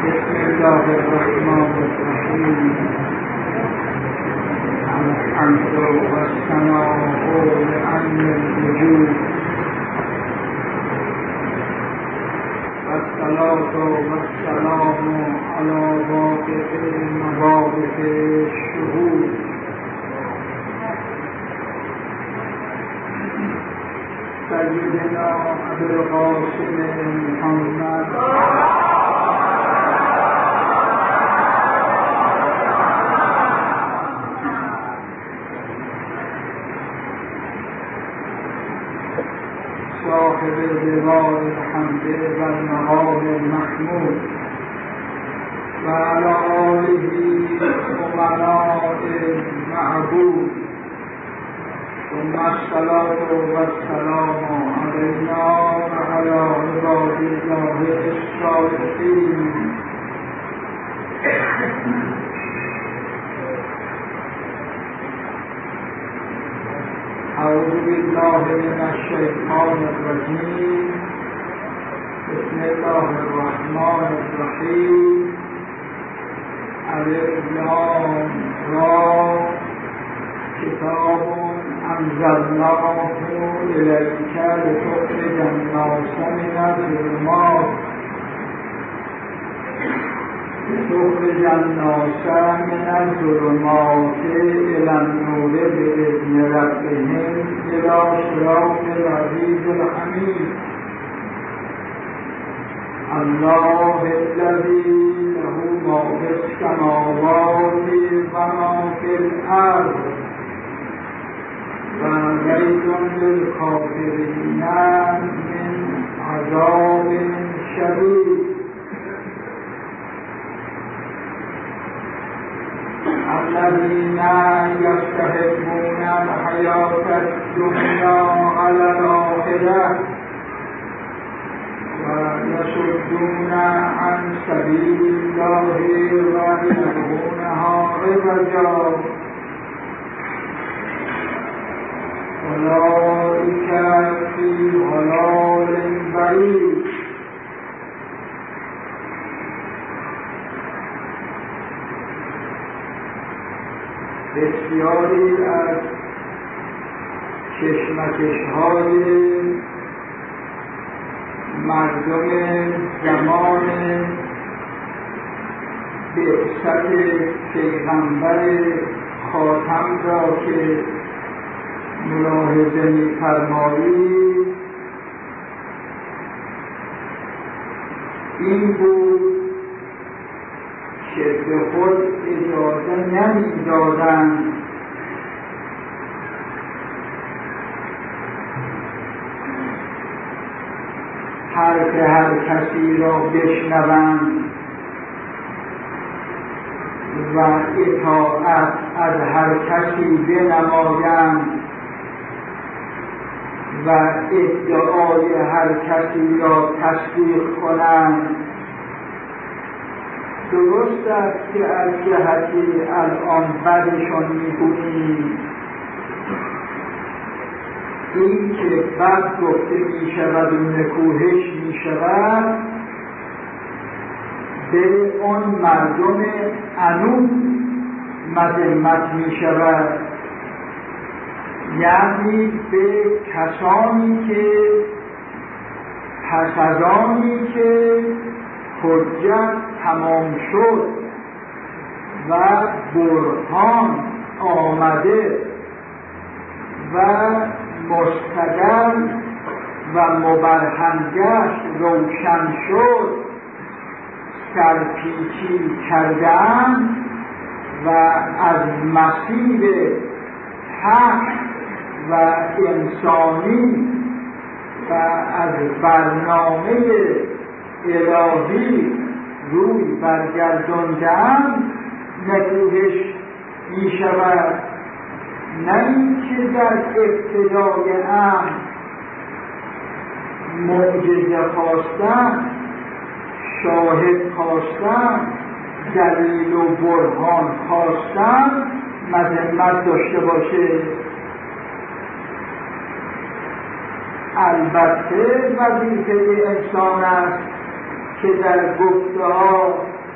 بسم الله الرحمن الرحیم. الحمد والثناء لعین الوجود والصلاة والسلام علی واقع مواقف الشهود سیدنا ابوالقاسم محمد صاحب لواء الحمد والمقام المحمود و علی آله امناء المعبود ثم الصلاة والسلام علینا و علی عباد الله الصالحین. اعوذ بالله من الشیطان الرجیم. بسم الله الرحمن الرحیم. الف لام را کتاب انزلناه الیک لتخرج الناس من الظلمات الی النور بإذن ربهم الی صراط العزیز الحمید. الله الذی له ما فی السماوات و ما فی الارض و ویل للکافرین من عذاب شدید. الذين يستحبون الحياة الدنيا على الآخرة ويصدون عن سبيل الله ويبغونها عوجا أولئك في ضلال بعيد. بسیاری از کشمکش‌های مردم زمان بعثت پیغمبر خاتم را که ملاحظه می‌فرمایید این بود که به خود اجازه نمی‌دادند حرف هر کسی را بشنوند و اطاعت از هر کسی بنمایند و ادعای هر کسی را تصدیق کنند. درست است که از جهتی الان بدشان میگوییم، این که بد گفته می شود و نکوهش می شود به آن مردم عنوم مذمت می شود، یعنی به کسانی که پس از آنی که حجت تمام شد و برهان آمده و مستدل و مبرهن گشت، روشن شد، سرپیچی کردند و از مسیر حق و انسانی و از برنامه الهی روی برگرداندند نکوهش می شود. نه اینکه در ابتدای امر معجزه خواستن، شاهد خواستن، دلیل و برهان خواستن مذمت داشته باشه. البته وظیفه انسان است که در گفته‌ها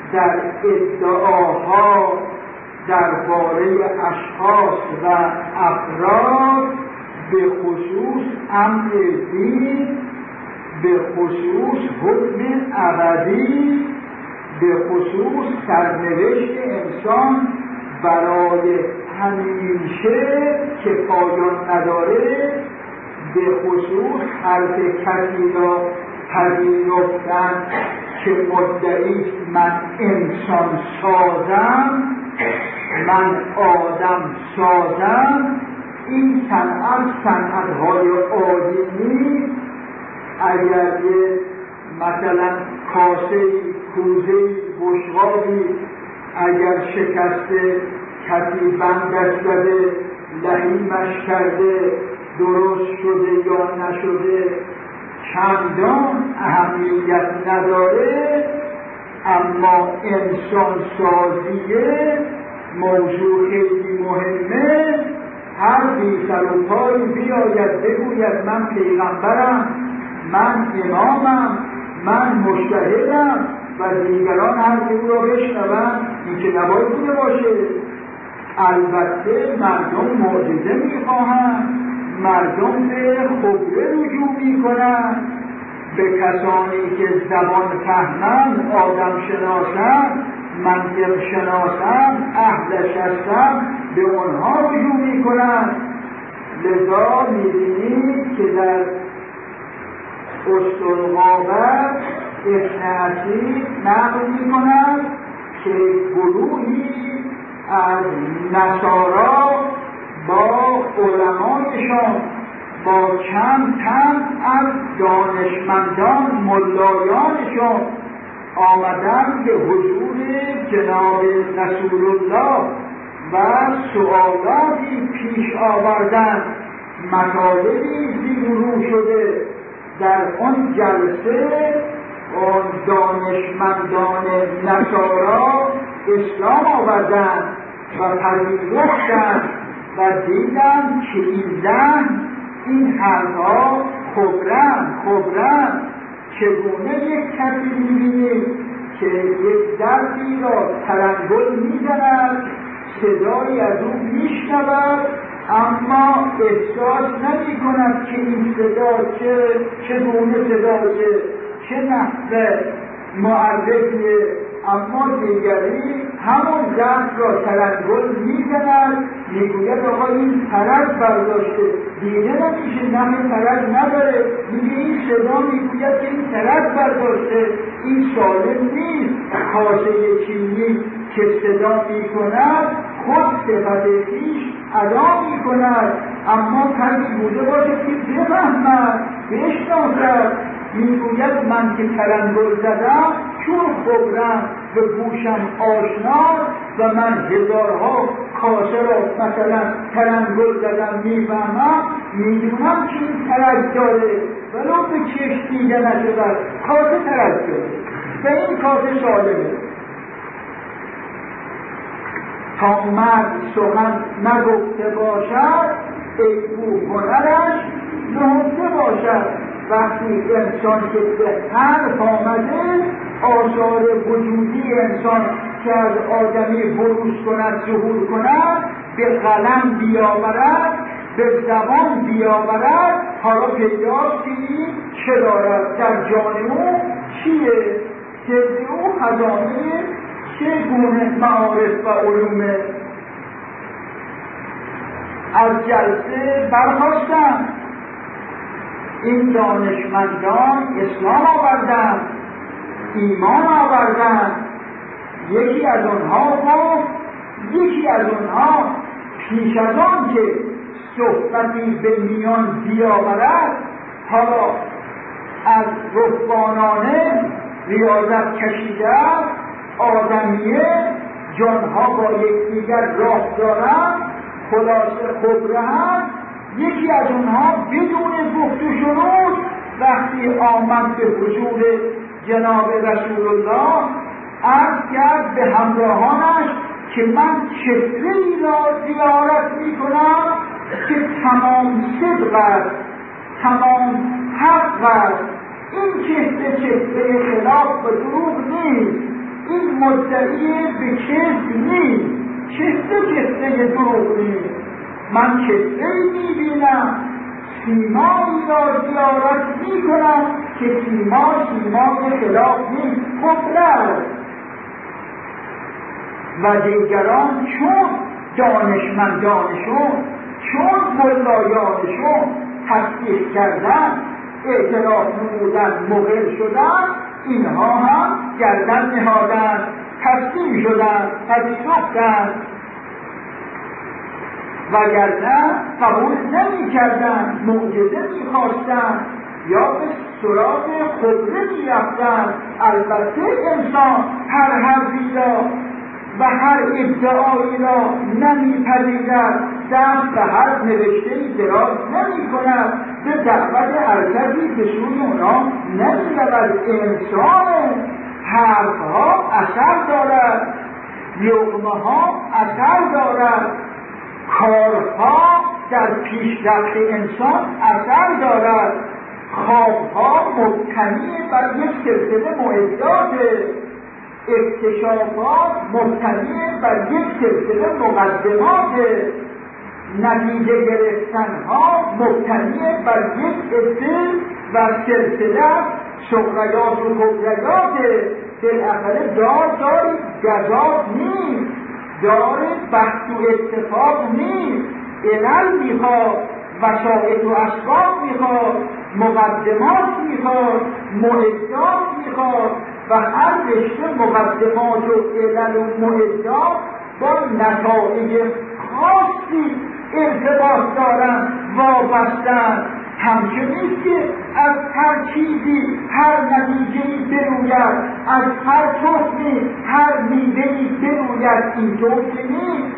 در ادعاها درباره اشخاص و افراد، به خصوص امر دین، به خصوص حکم ابدی، به خصوص سرنوشت انسان برای همیشه که پایان نداره، به خصوص حرف کسی را پذیرفتن که مدعی من انسان سازم، من آدم سازم. این صنعت‌های عادی نیست. اگر یه مثلا کاسه‌ای، کوزه‌ای، بشقابی اگر شکسته، کسی بندش زده، لحیمش کرده، درست شده یا نشده چندان اهمیت نداره، اما انسان سازیه موضوع خیلی مهمه. هر بی سر و پایی بیاید بگوید من پیغمبرم، من امامم، من مجتهدم و دیگران حرف او را بشنوند، این که نباید بوده باشه. البته مردم معجزه میخواهند، مردم به خبره رجوع میکنند، به کسانی که زبان فهمند، آدم شناسند، منطق شناسند، اهلش هستند، به آنها رجوع میکنند. لذا میبینید که در اسطورقابر ابن عتیق نقل میکند که گروهی از نصارا با علمایشان، با چند تن از دانشمندان ملایانشان آمدن به حضور جناب رسول الله و سوالاتی پیش آوردن، مطالبی زیرو شده. در آن جلسه آن دانشمندان نصارا اسلام آوردن و پذیرفتند و دیدن که این زن، این حرفها خبرن. چگونه یک کسی می‌بینید که یک دردی را ترنگل می‌زند، صدایی از او میشنود، اما احساس نمی‌کند که این صدا چگونه صدایه، چه نحوه معرفیه، اما دیگری همون درد را ترنگل می‌زند، میگوید آقا این ترک برداشته، دیده نمیشه، نمی ترک نداره، میگه این صدا میگوید که این ترک برداشته، این سالم نیست. کاسه چینی که صدا میکند خود صفت خویش ادا میکند، اما کسی بوده باشه که بفهمد، بشناسد. میگوید من که ترنگل زدم چون خبرم به گوشم آشناست و من هزارها کاسه را مثلا ترنگل زدم، میفهمم، میدونم که این ترک داره، ولو به چشم دیده نشود کاسه ترک داره و این کاسه سالمه. تا مرد سخن نگفته باشد، ایگو هنرش نهفته باشد. وقتی انسان که به حرف آمده، آثار وجودی انسان که از آدمی بروز کند، ظهور کند، به قلم بیاورد، به زبان بیاورد، حالا پیداست که این چه دارد در جان او، چیه؟ سر او خزانه چه گونه معارف و علومه. از جلسه برخاستند این دانشمندان، اسلام آوردند، ایمان آوردند. یکی از آنها گفت، یکی از آنها پیش از آن که صحبتی به میان بیاورد، حالا از رهبانانه ریاضت کشیده، آدمیه، جانها با یکدیگر راه دارند، خلاصه خبره هست. یکی از اونها بدون گفت و شنود وقتی آمد به حضور جناب رسول الله، عرض کرد به همراهانش که من چهره‌ای را زیارت میکنم که تمام صدق است، تمام حق است. این چهره خلاف و دروغ نیست، این مدعی به کذب نیست، کسته دروغ نیست. من کسبه‌ای میبینم، سیمایی را زیارت میکنم که سیمای خلاف نیست، کفر. و دیگران چون دانشمندانشون، چون ملایانشون تصدیق کردن، اعتراف نمودن، مقر شدن، اینها هم گردن نهادن، تسلیم شدن، پذیرفتن، وگرنه قبول نمی کردن، معجزه می خواستن یا به سراغ خبره می رفتن. البته انسان هر حرفی را و هر ادعایی را نمی پذیرد، دست به هر نوشته‌ای دراز نمی کند، به دعوت ارتبی به سوی اونا نمی رود. انسان حرفها اثر دارد، لقمه ها اثر دارد، کارها در پیشرفت انسان اثر دارد، خوابها مبتنی بر یک سلسله معدات، اکتشافات مبتنی بر یک سلسله مقدمات، نتیجه گرفتنها مبتنی بر یک عده و سلسله صغریات و کبریات. بالاخره داری جزا نیست، دار بحث و اتفاق نیست، علل میخواد، وسائل و اسباب میخواد، مقدمات میخواد، معدات میخواد و هر رشته مقدمات و علل و معدات با نتایج خاصی ارتباط دارن، وابستن. همچنین نیست که از هر چیزی هر نتیجه‌ای بروید، از هر تخمی هر میوه‌ای بروید، اینطور که نیست.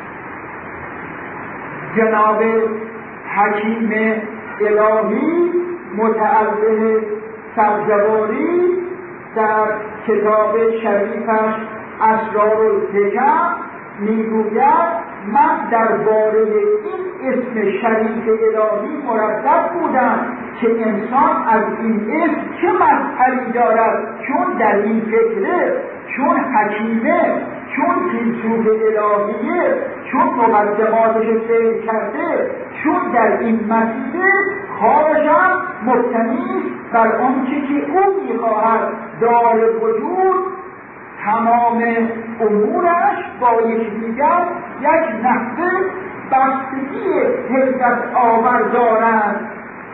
جناب حکیم الهی متعلم سبزواری در کتاب شریفش اسرارالحکم میگوید من درباره این اسم شریف الهی مردد بودم که انسان از این اسم چه مظهری دارد، چون در این فکره، چون حکیمه، چون فیلسوف الهیه، چون مقدماتش سیر کرده، چون در این مسیره خارجم مبتنی بر آنچه که او میخواهد. دار وجود تمام امورش با یکدیگر یک نحوه بستگی حیرت آور دارند.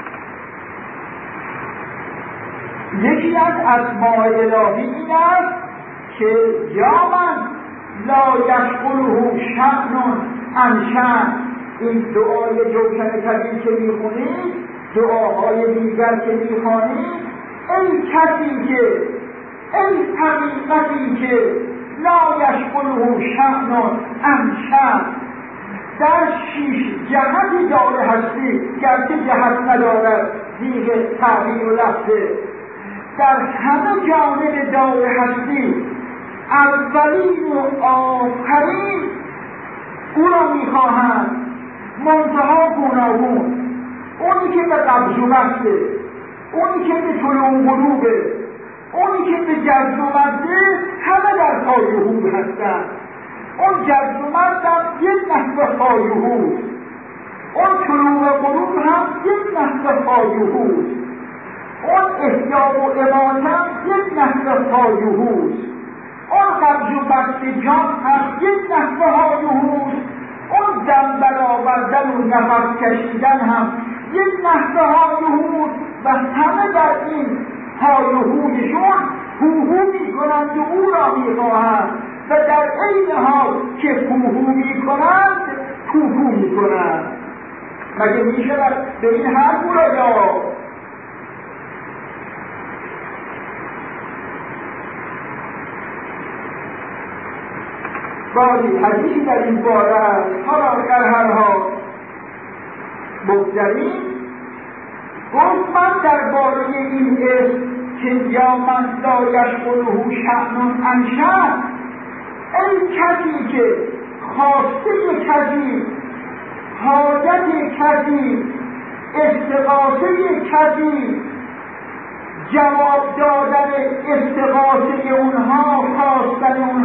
یکی از اسماء الهی این است که یا من لا یشغله شأن عن شأن. این دعای جوشن کبیر که میخونید، دعاهای دیگر که میخوانید، ای کسی که، ای حقیقتی که لا یشغله شأن عن شأن، در 6 جهتی داره هستی، گرچه جهت ندارد، دیگه تعبیر و لفظه، در همه جانب داره هستی، اولین و آخرین او را میخواهند، منتها گوناگون، اونی که به قبض و بسته، اونی که به طلوع و غروبه، اونی که به جذب و مده، همه در پایه‌هو هستند. اون جذب و مدم یک نحوه پایه‌هوست، اون طلوع و غروب هم یک نحوه پایه‌هوست، اون احیا و اماته هم یک نحوه پایه‌هوست، اون قبض و بسته جان هم یک نحوه پایه‌هوست، اون دم برآوردن و نفس کشیدن هم یک نحوه پایه‌هوست و همه در این پایه‌هویشون هوهو میکنند و او را میخواهند و در عین حال که هوهو میکنند کوکو میکنند. مگه میشود به این حرف او را یا باری حدیثی در این باره است. حالا در هر حال بگذاریم. گفت من درباره این اسم که یا من لا یشغله شأن عن شأن، ای کسی که خواسته کسی، حاجت کسی، استغاثه کسی، جواب دادن استغاثه اونها، خواستن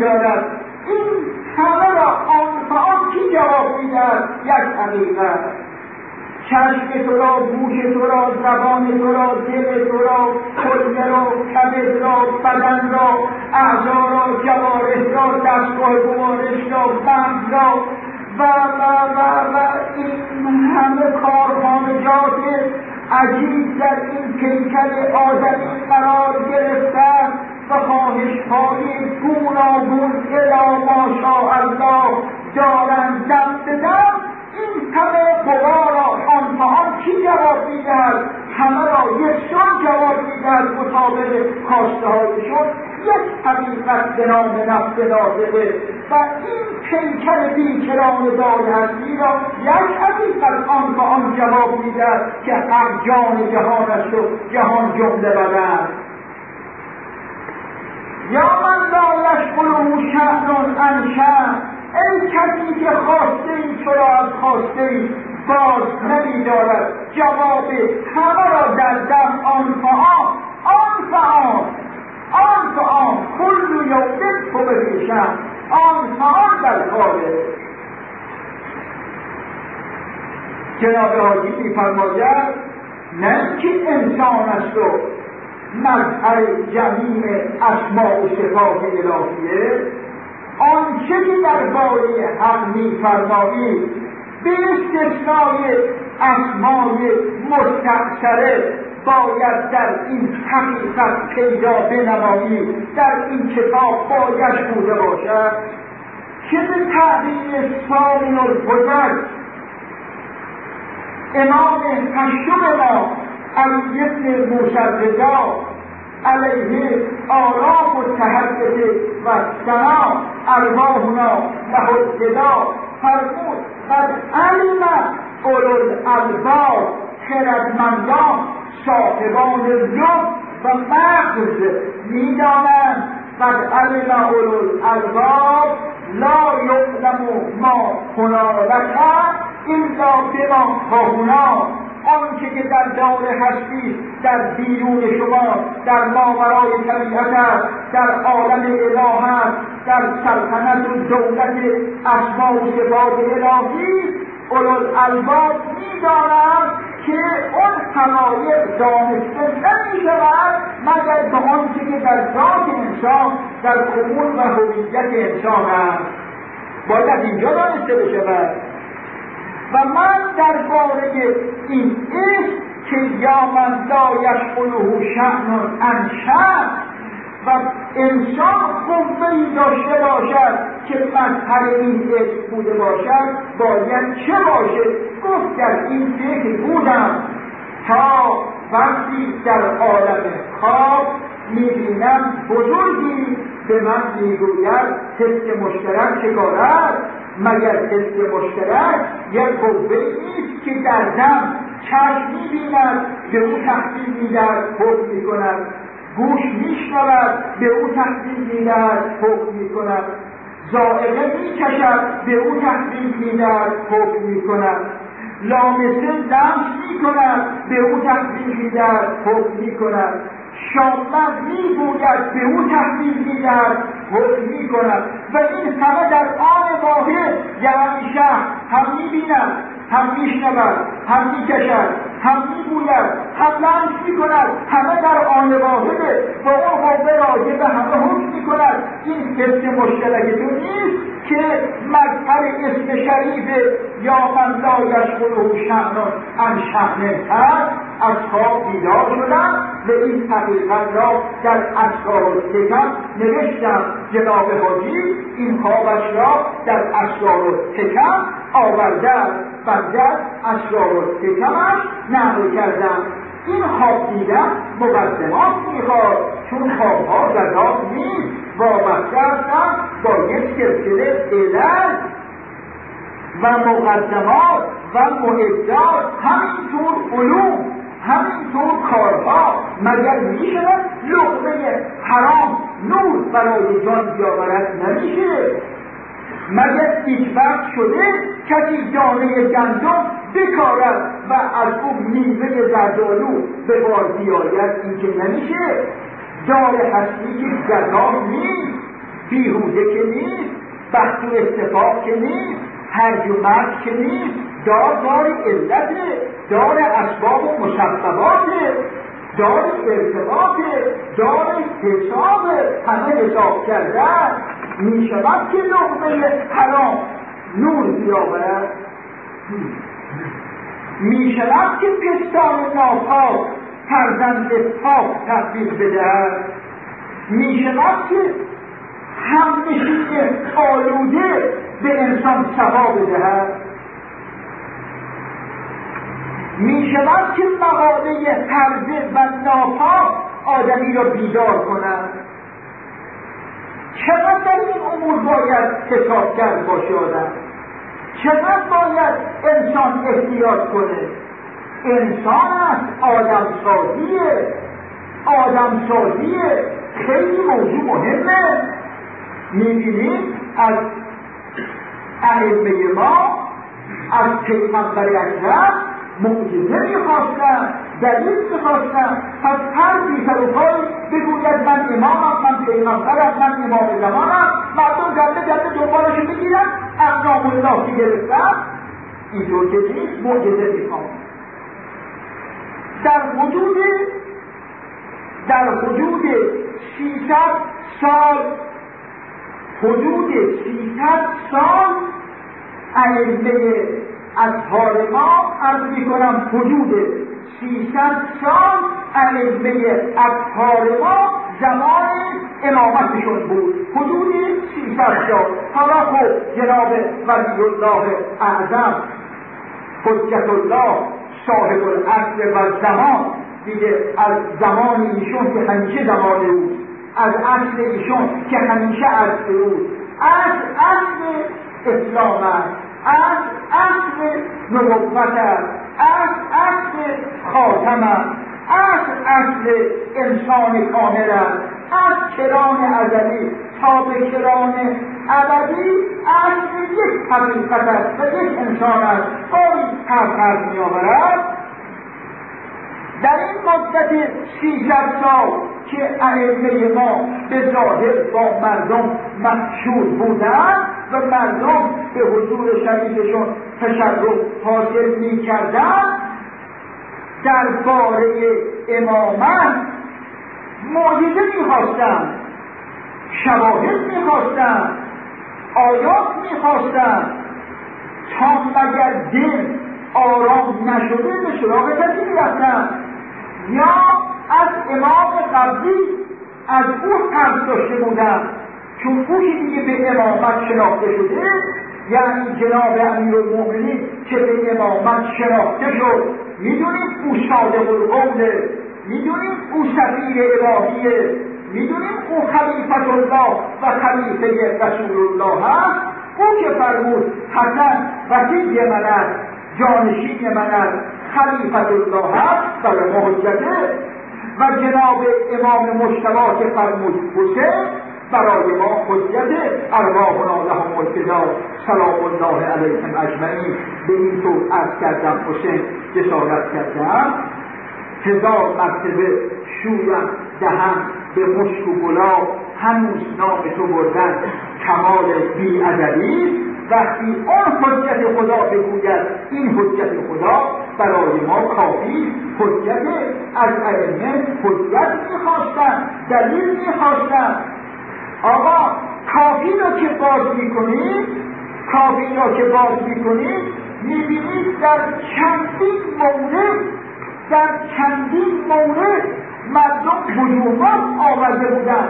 دارد. این همه را آن کی جواب میدهد؟ یک حقیقت. چشم تو را، گوش تو را، زبان تو را، دل تو را، کلیه را، کبد را، بدن را، اعضا را، جوارح را، دستگاه گوارش را، قلب را و این همه کارخانجات عجیب در این پیکر آدمی قرار گرفته و خواهش‌های گوناگون الی ماشاءالله دارند دم به دم. این همه قوا را آن کی جواب میدهد؟ همه را یکسان جواب میدهد مطابق خواسته هایشون. یک حقیقت به نام نفس ناطقه و این پیکر بیکران دار هستی را یک حقیقت آن جواب میدهد که حق جان جهان است و جهان جمله بدن. یا من لا یشغله شأن عن شأن، ای کسی که خواسته ای تو را از خواسته ای باز نمی‌دارد، جواب همه را در دم آن فعام کل یوم هو فی شأن، آن فعام در کاره. جناب حاجی می‌فرماید نه اینکه انسان است و مظهر جمیع اسماء و صفات الهیه، آنچه که درباره حق می‌فرمایید به استثنای اسمای مستعصره باید در این حقیقت پیدا بنمایید، در این کتاب باید بوده باشد که به تعبیر سامن الحجج امام هشتم ما علی ابن موسی الرضا علیه آراف و تحدث و سنا ارواحنا و حددا فرمود قد علم اولوالالباب، خردمندان صاحبان لب و مغز میدانند. قد علم اولوالالباب لا یعلم ما هنالک الا بما هاهنا، آنچه که در دار هستی در بیرون شما، در ماورای طبیعت است، در عالم اله است، در سلطنت و دولت اسما و صفات الهی، اولوالالباب می‌دانند که اون حقایق دانسته نمی‌شود مگر به آنچه که در ذات انسان، در کمون و هویت انسان است، باید اینجا دانسته بشود. و من درباره این اسم که یا من لا یشغله شأن عن شأن و انسان قوه‌ای داشته باشد که مظهر این اسم بوده باشد باید چه باشه؟ گفت در این فکر بودم تا وقتی در عالم خواب میبینم بزرگی به من میگوید حس مشترک چه کار است؟ مگر حس مشترک یک قوه‌ای نیست که در دم چشم می‌بیند به او تحویل می‌دهد حکم می‌کند، گوش میشنود به او تحویل می‌دهد حکم می‌کند، ذائقه می‌کشد به او تحویل می‌دهد حکم می‌کند، لامسه لمس می‌کند به او تحویل می‌دهد حکم می‌کند، شامت می‌گوید به او تحویل می‌دهد حکم می‌کند. و این همه در آن واحد، یعنی شهر هم می‌بیند، هم میشنود، هم میکشد، هم میگوید، هم لمس میکند، همه در آن واحده و اون قوه راجع به همه حکم میکند. این حس مشترک تو نیست که مظهر اسم شریف یا من لا یشغله شأن عن شأن هست. از خواب بیدار شدم و این حقیقت را در اسرارالحکم نوشتم. جناب حاجی این خوابش را در اسرارالحکم آورده بنده اسرارالحکمش نقل کردم. این خواب دیدن مقدمات میخواد، چون خوابها غذا نیست، وابسته هستن با یک سلسله علل و مقدمات و معدات، همینطور علوم، همینطور کارها. مگر میشود لقمه حرام نور برای جان بیاورد؟ نمیشه. مگر هیچ وقت شده کسی دانه گندم بکارد و از اون میوه زردآلو به بار بیاید؟ این که نمیشه. دار هستی که غذا نیست، بیهوده که نیست، بخت و اتفاق که نیست، هرج و مرج که نیست، دار علته، دار اسباب و مسبباته، دار ارتباطه، دار حساب، همه حساب کردن. می شود که لقمه حرام نور بیاورد، می شود که پستان ناپاک فرزند پاک تبدیل بدهد، می شود که همنشین آلوده به انسان صفا بدهد، می شود که مقاله هرزه و ناپاک آدمی را بیدار کند. چقدر در این امور باید حساب کرد باشه آدم؟ چقدر باید انسان احتیاط کنه؟ انسان است، آدمسازیه خیلی موضوع مهمه. میبینید از ائمه ما، از پیغمبر اکرم معجزه میخواستن، دلیل میخواستن، پس هر بیتر و پای بگوید من امامم، من پیغمبرم، من امام زمانم، مردم جنبه دنبالشو بگیرن، اقنام الله که گرفتن. اینطور که نیست، معجزه میخواد. در حدود 300 سال ائمه اطهار ما، عرض میکنم حدود 300 سال ائمه اطهار ما زمان امامتشون بود، حدود 300 سال. حالا خب جناب ولی الله اعظم حجت الله صاحب العصر و زمان دیگه، از زمان ایشون که همیشه زمان بود، از عصر ایشون که همیشه عصر بود، از عصر اسلام است، از عصر نبوت است، از عصر خاتم است، از عصر انسان کامل است، از کران ازلی تا به کران ابدی، عصر یک حقیقت است و یک انسان است. باری فرق می‌آورد. در این مدت 300 سال که ائمه ما به ظاهر با مردم مشهود بودند و مردم به حضور شریفشون تشرف حاصل می‌کردند، درباره امامت معجزه می‌خواستند، شواهد می‌خواستند، آیات می‌خواستند، تا مگر دل آرام نشده به سراغ کسی می‌رفتند، یا از امام قبلی از او حرف داشته بودند، چون او که دیگه به امامت شناخته شده، یعنی جناب امیرالمؤمنین که به امامت شناخته شد، میدونید او صادق القوله، میدونید او سفیر الهیه، میدونید او خلیفت الله و خلیفه رسول الله هست. او که فرمود حسن وصی من است، جانشین من است، خلیفت الله هست، برای ما حجته. و جناب امام مجتبی که فرمود حسین، برای ما حجت. ارواحنا لهم الفدا، سلام الله علیهم اجمعین. به این طور عرض کردم، حسین جسارت کردم، 1000 مرتبه شویم دهن به مشک و گلاب، هنوز نام تو بردن کمال بی ادبی. وقتی اون حجت خدا بگوید این حجت خدا برای ما کافی، حجت از ائمه حجت میخواستن، دلیل میخواستن. آقا کافی را که باز میکنید میبینید در چندین مورد مردم وجوهات آورده بودن،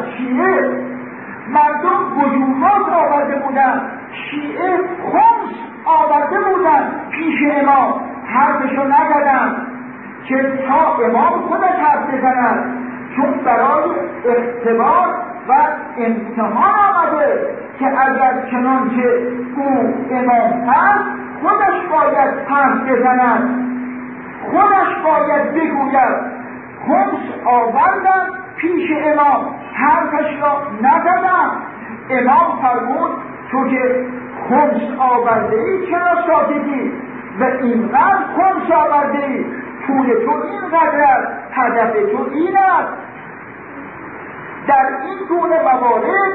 شیعه خمس آورده بودن پیش امام، حرفشو نزدن که تا امام خودش حرف بزنن، چون برای اختبار و امتحان آمده که اگر چنانچه او امام هست خودش باید حرف بزنن، خودش باید بگوید. خمس آوردن پیش امام، حرفش را نزدن. امام فرمود تو که خمس آورده ای چرا ساکتی؟ و اینقدر خمس آورده ای، پول تو اینقدر است، هدف تو این است. در این گونه موارد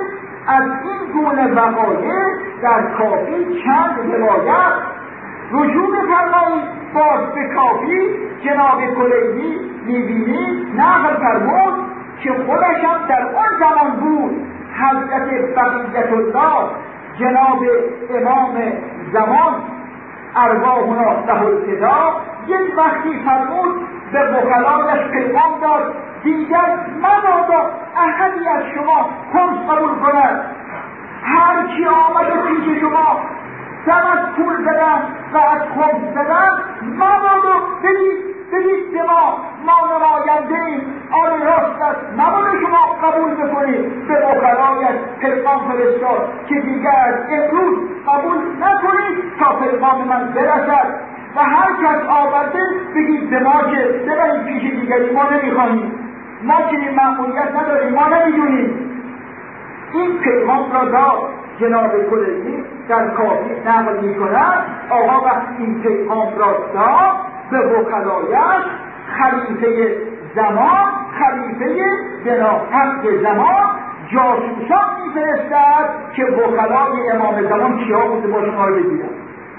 از این گونه وقایع در کافی چند روایت رجوع بفرمایید. باز به کافی جناب کلیمی می‌بینید نقل فرمود که خودش هم در آن زمان بود. حضرت بقیت الله جناب امام زمان ارواحنا له الفدا یک وقتی فرمود به وکلایش پیغام داد دیگر مبادا احدی از شما خمس قبول کند. هر کی آمده پیش شما دم از پول زدن و از خمس زدن مبادا بدید به ما نماینده ایم، آن راست است، مبادا شما قبول بکنید. به وکلایش پیغام فرستاد که دیگر امروز قبول نکنید تا پیغام من برسد و هر کس آورده بگید به ما که ببرید پیش دیگری، ما نمیخوانیم، ما که این مأموریت نداریم، ما نمیدونیم. این پیغام را داد. جناب کلیمی در کافی نقل میکند آقا وقتی این پیغام را داد به وکلایش خلیفه زمان، خلیفه بناحق زمان جاسوسان میفرستد که وکلای امام زمان کیا بوده با شما رو بگیرن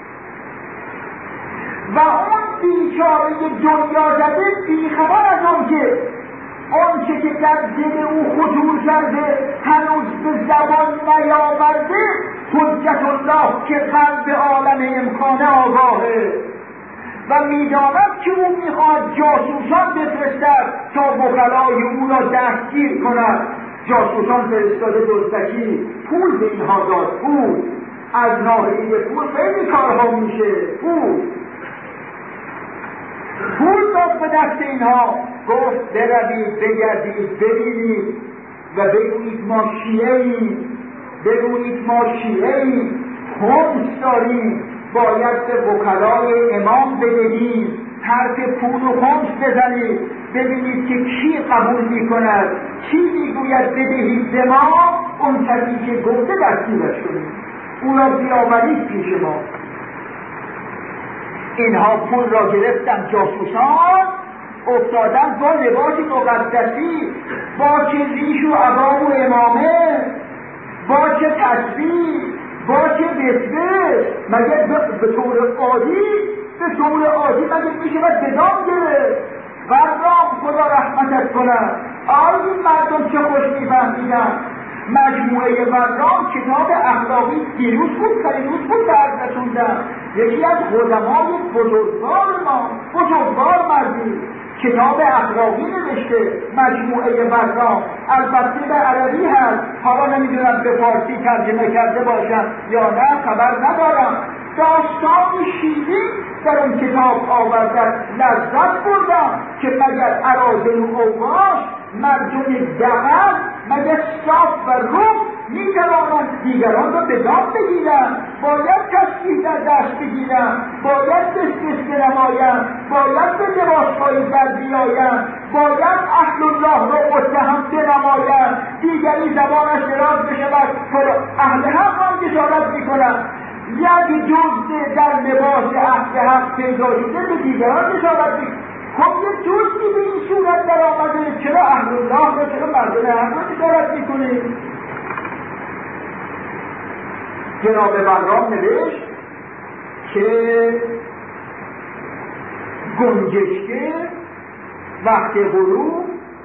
و اون بیچاره دنیا زده بیخبر از اون که که در دل او خطور کرده هنوز به زبان نیاورده حجت الله که قلب عالم امکانه آگاهه و میداند که او میخواد جاسوسان بفرستد تا وکلای او را دستگیر کند. جاسوسان فرستاده دزدکی، پول به اینها داد، پول از ناحیه پول خیلی کارها میشه، پول داد به دست اینها، گفت بروید بگردید ببینید و بگویید ما شیعه‌ایم، بگویید ما شیعه‌ایم، خمس داریم، باید به وکلای امام بدهیم، حرف پول و خمس بزنید، ببینید که کی قبول میکند، کی میگوید بدهید به ما، اون کسی که گفته دستگیرش کنید، اون را بیاورید پیش ما. اینها پول را گرفتن جاسوسان، افتادن با لباس مقدسی، با چه ریش و عبا و امامه، با چه تسبیح، با چه بسبس. مگه به طور عادی مگه میشه باید بدام گرفت؟ ورام خدا رحمتت کنم. این مردم چه خوش میفهمیدن. مجموعه ورام کتاب اخلاقی دیروز بود درد رسوندن. یکی از قدمای بزرگوار مردی کتاب اخلاقی نوشته، مجموعه ورام، البته به عربی هست، حالا نمیدونم به فارسی ترجمه کرده باشم یا نه، خبر ندارم. داستان شیرین در اون کتاب آوردن، لذت بردم که مگر اراذل و اوباش مردم دقل مگر صاف و روح میتوانند دیگران را به دام بگیرن، باید تسبیح در دست بگیرن، باید بسبس بنمایند، باید به لباسهایی در بیایند، باید اهل الله را متهم بنمایند، دیگری زبانش دراز بشود اهل حق را جسارت میکنند. یک جزء در لباس اهل حق پیدا شده به دیگران جسارت میکنند. خب یک جزئی به این صورت در آمده، چرا اهل الله را، چرا مردم حق را جسارت میکنید؟ جناب ورام نوشت که گنجشکه وقت غروب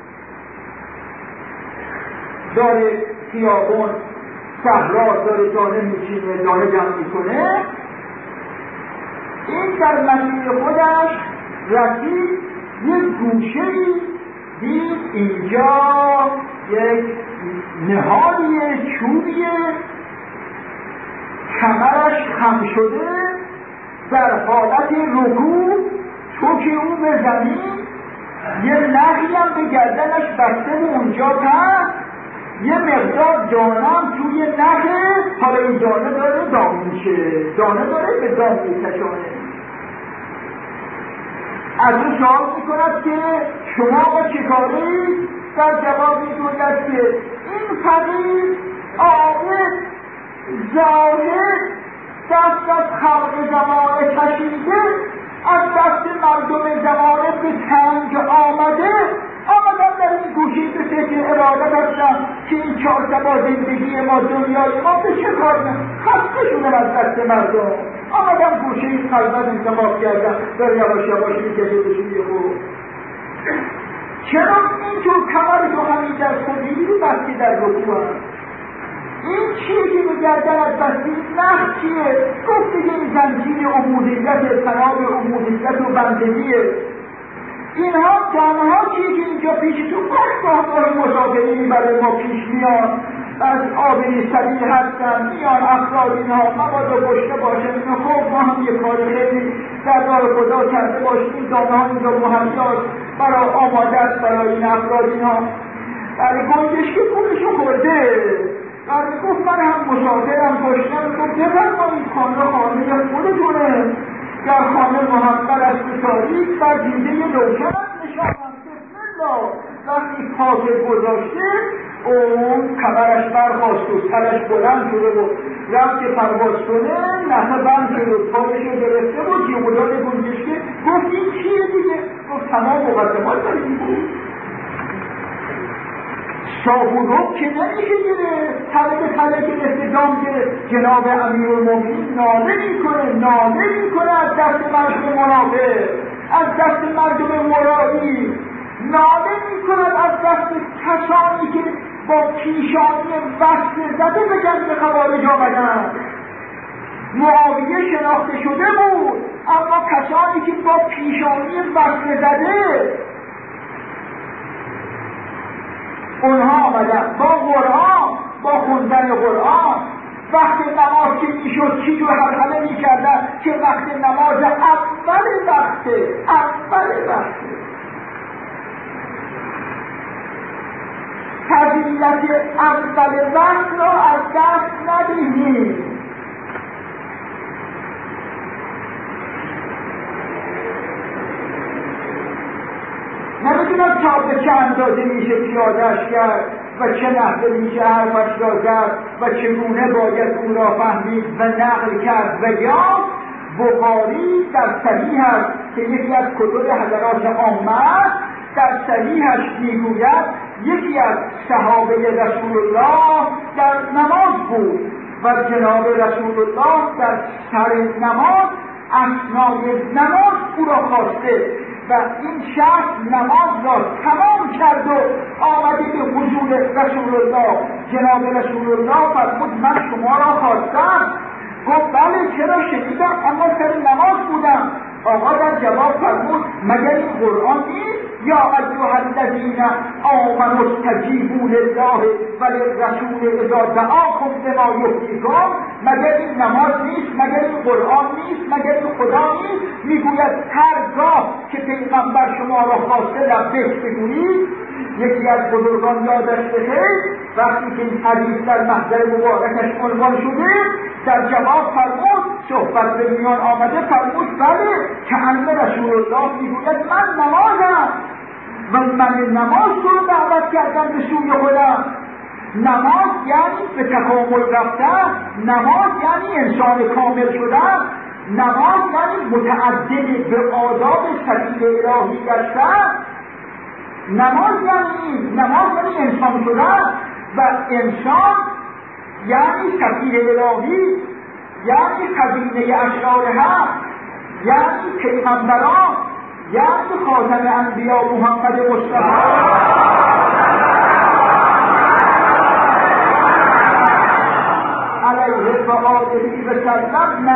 داره خیابون صحرا داره دانه میچینه، دانه جمع میکنه، این در مسیر خودش رسید یک گوشه‌ای دید اینجا یک نهالیه چوبیه، کمرش خم شده در حالت رکوع، چوک او به زمین، یه نخی هم به گردنش بسته و اونجا پس یه مقدار دانم توی نخه، حالا این دانه داره دام میشه، دانه داره به دام میکشانه. از اون سوال میکند که شما با چه کاری؟ در جواب میگوید که این فقیر عابد زاهد دست از خلق زمانه کشیده، از دست مردم زمانه به تنگ آمدم در این گوشی به فکر سعادت هستم که این 4 سبا زندگی ما، دنیای ما به چه کار خسته شدم از دست مردم، آمدم گوشه این خلوت انتخاب کردم در یواش یواش میکشه بشونی خود. چرا اینطور کمر تو همین در خودی بستی در رکوع هست؟ این چیه که به گردنت بستی؟ نخ چیه؟ گفت دیگه این زنجیر عبودیت، تناب عبودیت و بندگیه. اینها تنها چیه که اینجا پیش تو گاه مسافری میبره ما پیش میان، از آبری سبیل هستن میان افراد اینها مبادا گشته باشن، اینا خب ما هم یه کار خیلی در راه خدا کرده باشیم، دانه ها اینجا مهمیاست برای آماده است برای این افراد اینها. ولی گنجشکی پولشو خورده، ولی گفت من هم مسافرم گشتم، گفت بفرمایید خانه خودتونه، در خانه محقر از تاریخ بر دیده روشن نشانم بسم الله. وقتی پاکه گذاشته اون کمرش برخواست و سرش بلند شده و رفت که پرواز کنه، نفه بند شده و پایشو گرفته بود یه مداد گنجشکه. گفت این چیه دیگه؟ گفت تمام مقدمات داریم بود، شاه و رب که نمیشه گرفت، تله به تله گرفته دام گرفت. جناب امیرالمومنین ناله میکنه از دست مردم منافق، از دست مردم مرایی، ناله میکند از دست کسانی که با پیشانی وصل زده به جنگ خوارج آمدن. معاویه شناخته شده بود، اما کسانی که با پیشانی وصل زده اونها آمدن با قرآن، با خوندن قرآن. وقت نماز که میشد چی جور حلحله میکردن که وقت نماز اول وقته. فضیلت اول وقت را از دست ندهید. نمیدونم تا به چه اندازه میشه پیاده‌اش کرد و چه نحوه میشه حرفش را زد و چگونه باید او را فهمید و نقل کرد. و یا بخاری در صحیح است که یکی از کتب حضرات عامه در صحیحش میگوید یکی از صحابه رسول الله در نماز بود و جناب رسول الله در سر نماز اثنای نماز او را خواسته و این شخص نماز را تمام کرد و آمده به حضور رسول الله. جناب رسول الله فرمود من شما را خواستم. گفت بله چرا شنیدم اما سر نماز بودم. آقا در جواب فرمود مگر این قرآن نیست؟ یا ایها الذین آمنوا استجیبوا لله وللرسول اذا دعاکم لما یحییکم. مگر این نماز نیست؟ مگر این قرآن نیست؟ مگر این خدا نیست؟ میگوید هرگاه که پیغمبر شما را خواسته لبیک بگویید. یکی از بزرگان یادش بخیر وقتی که این حدیث در محضر مبارکش عنوان شده در جواب فرمود صحبت به میان آمده فرمود بله که ان رسول الله میگوید من نمازم و من نماز رو دعوت کردم به سوی خودم. نماز یعنی به تکامل رفتن، نماز یعنی انسان کامل شدن، نماز یعنی متعدد به آداب سبیل الهی گشتن. نماز یعنی انسان شدن و انسان یعنی سفیر الهی، یعنی خزینه اشرار حق، یعنی پیغمبران، یعنی خاتم انبیا محمد مصطفی علیه و آله و سلم.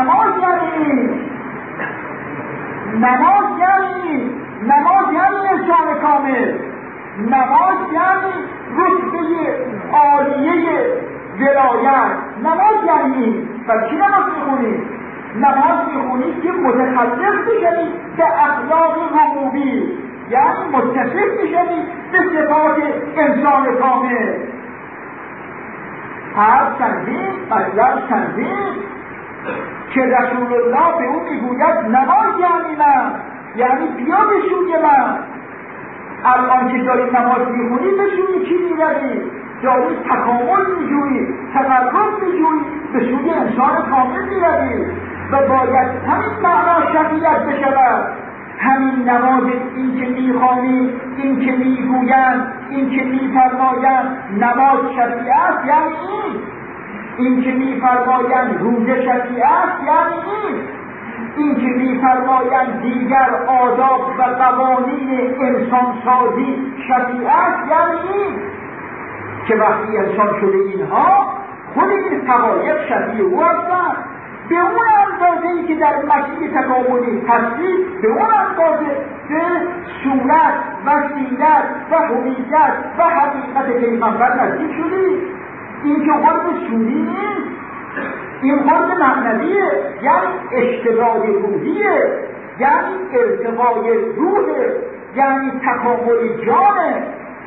نماز یعنی انسان کامل. نماز یعنی رتبه عالیه ولایت. نماز یعنی و چی نماز میخونی؟ نماز میخونی که متخلق بشوی به اخلاق ربوبی، یعنی متصف بشوی به صفات انسان کامل. هر تنظیم مطلب تنظیم که رسول الله به اون میگوید نماز یعنی من، یعنی بیا به سوی من. الان که داری نماز میخونی به سوی چی میروی؟ داری تکامل میجویی، تقرب میجویی، به سوی انسان کامل میروی و باید همین معنا شخصیت بشود. همین نماز، این که میخوانیم، این که میگویند، این که میفرمایند نماز شفیع است، یعنی این که میفرمایند روزه شفیع است، یعنی این که میفرمایند دیگر آداب و قوانین انسانسازی شفیع است، یعنی که وقتی انسان شده اینها خود این حقایق شفیع او هستند. به اون اندازه‌ای که در مسیر تکاملی هستی، به اون اندازه به صورت و سیرت و هویت و حقیقت پیغمبر نزدیک شدی. این که قرب سوری نیست، این قرب معنویه، یعنی اشتداد روحیه، یعنی ارتقای روحه، یعنی تکامل جانه،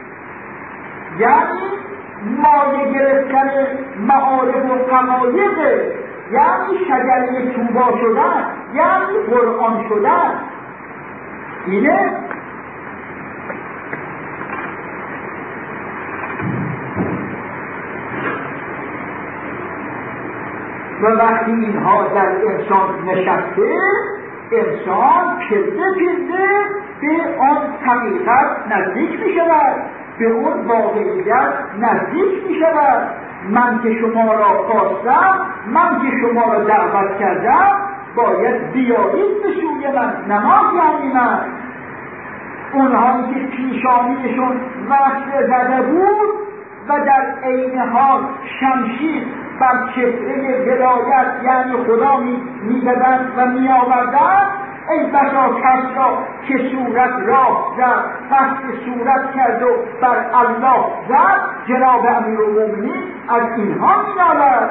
یعنی مایه گرفتن معارف و حقایقه، یعنی شجره طوبا شدن، یعنی قرآن شدن. اینه و وقتی اینها در انسان نشسته، انسان پرده به آن حقیقت نزدیک می شود، به اون واقعیت نزدیک می شود. من که شما را خواستم، من که شما را دعوت کردم، باید بیایید به سوی من. نماز یعنی من. اونهایی که پیشانیشون وصل زده بود و در عین حال شمشیر بر چهره ولایت یعنی خدا می‌زدند و می‌آوردند، ای بسا کس را که صورت راه زد، قصد صورت کرد و بر الله زد. جناب امیرالمومنین از اینها می‌نالد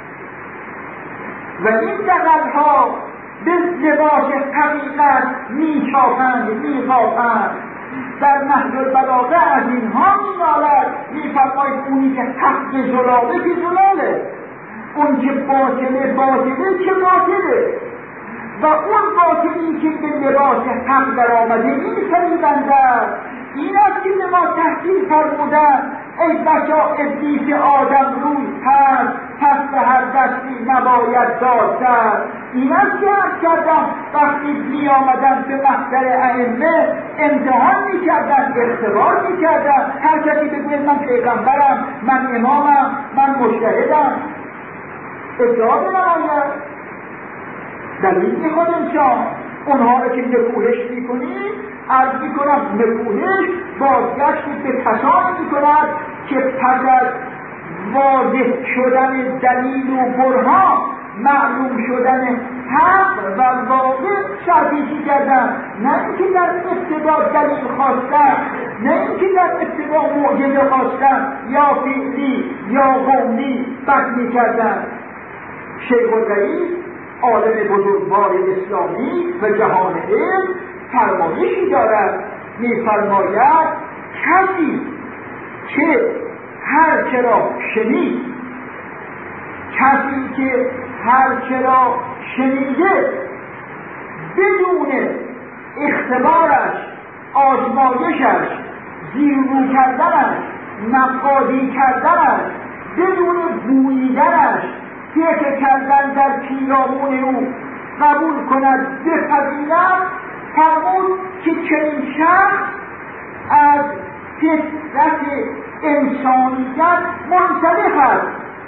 و این دغل‌ها به لباس حقیقت می‌چاپند، می‌قاپند. در نهج البلاغه از اینها می‌نالد، می‌فرماید اونی که حق زلاله که زلاله، اون که باطله باطله که باطله، و اون باطلی که به لباس حق در آمده این فریبنده است. این است که به ما تحقیر فرمودن ای بسا ابلیس آدم روی هست، پس به هر دستی نباید داد. این است که عرض کردم وقتی می آمدن به محضر ائمه امتحان می کردن، اختبار می کردن. هر کسی بگوید من پیغمبرم، من امامم، من مجتهدم، ادعا بنماید. دلیل میخواد انسان. اونها رو که نکوهش میکنی، عرض میکنم نکوهش بازگشتی به کسانی میکند که پس از واضح شدن دلیل و برهان، معلوم شدن حق و واقع سرپیچی کردن. نه اینکه در ابتدا دلیل خواستن، نه اینکه در ابتدا معجزه خواستن یا فعلی یا قولی بد میکردن. شیخ الرئیس عالم بزرگوار اسلامی و جهان علم فرمایشی دارد، می‌فرماید کسی که هر چرا شنید، کسی که هر چرا شنیده بدون اختبارش، آزمایشش، زیرو کردنش، نقادی کردنش، بدون بوییدنش، فکر کردن در پیرامون او، قبول کند، بپذیرد، فرمود که چنین شخص از فطرت انسانیت منسلخ است.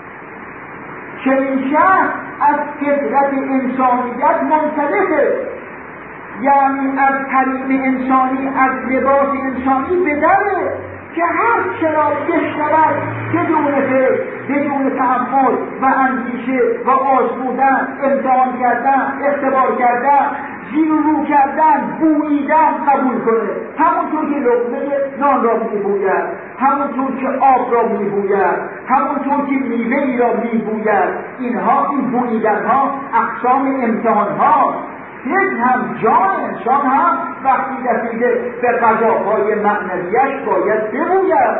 چنین شخص از فطرت انسانیت منسلخه، یعنی از حریم انسانی، از لباس انسانی بدره که هر چرا بشنود بدون فکر، بدون تأمل و اندیشه و آزمودن، امتحان کردن، اختبار کردن، زیر و رو کردن، بوییدن قبول کنه. همونطور که لقمه نان را میبوید، همونطور که آب را میبوید، همونطور که میوه‌ای را میبوید. اینها، این بوییدنها اقسام امتحانها. یک هم جان انسان هم وقتی رسیده به غذاهای معنویش باید ببوید.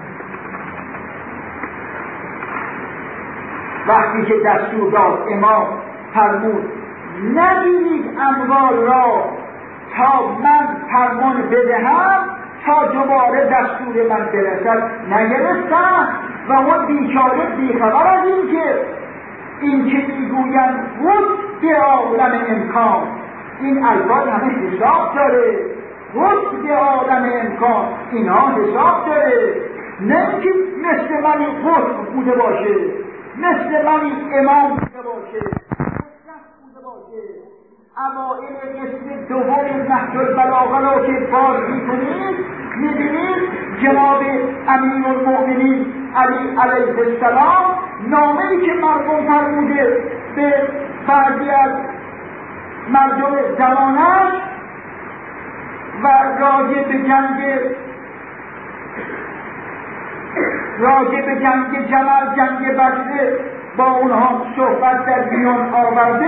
وقتی که دستور داد امام فرمود نگیرید اموال را تا من فرمان بدهم تا دوباره دستور من برسد، نگرفتن. و اون بیچاره بیخبر از این که میگویند بود به عالم امکان، این الفاظ همه حساب داره. حسن عالم امکان اینها حساب داره. نه اینکه مثل من حسن بوده باشه، مثل من امام بوده باشه، حسن بوده باشه. اوائل قسم دوم نهج البلاغه را که باز می‌کنید می‌بینید جناب امیرالمؤمنین علی علیه السلام نامه‌ای که مرقوم فرموده به بعضی از مردم زمانش و راجع به جنگ جمل، جنگ بدر با اونها صحبت در میان آورده.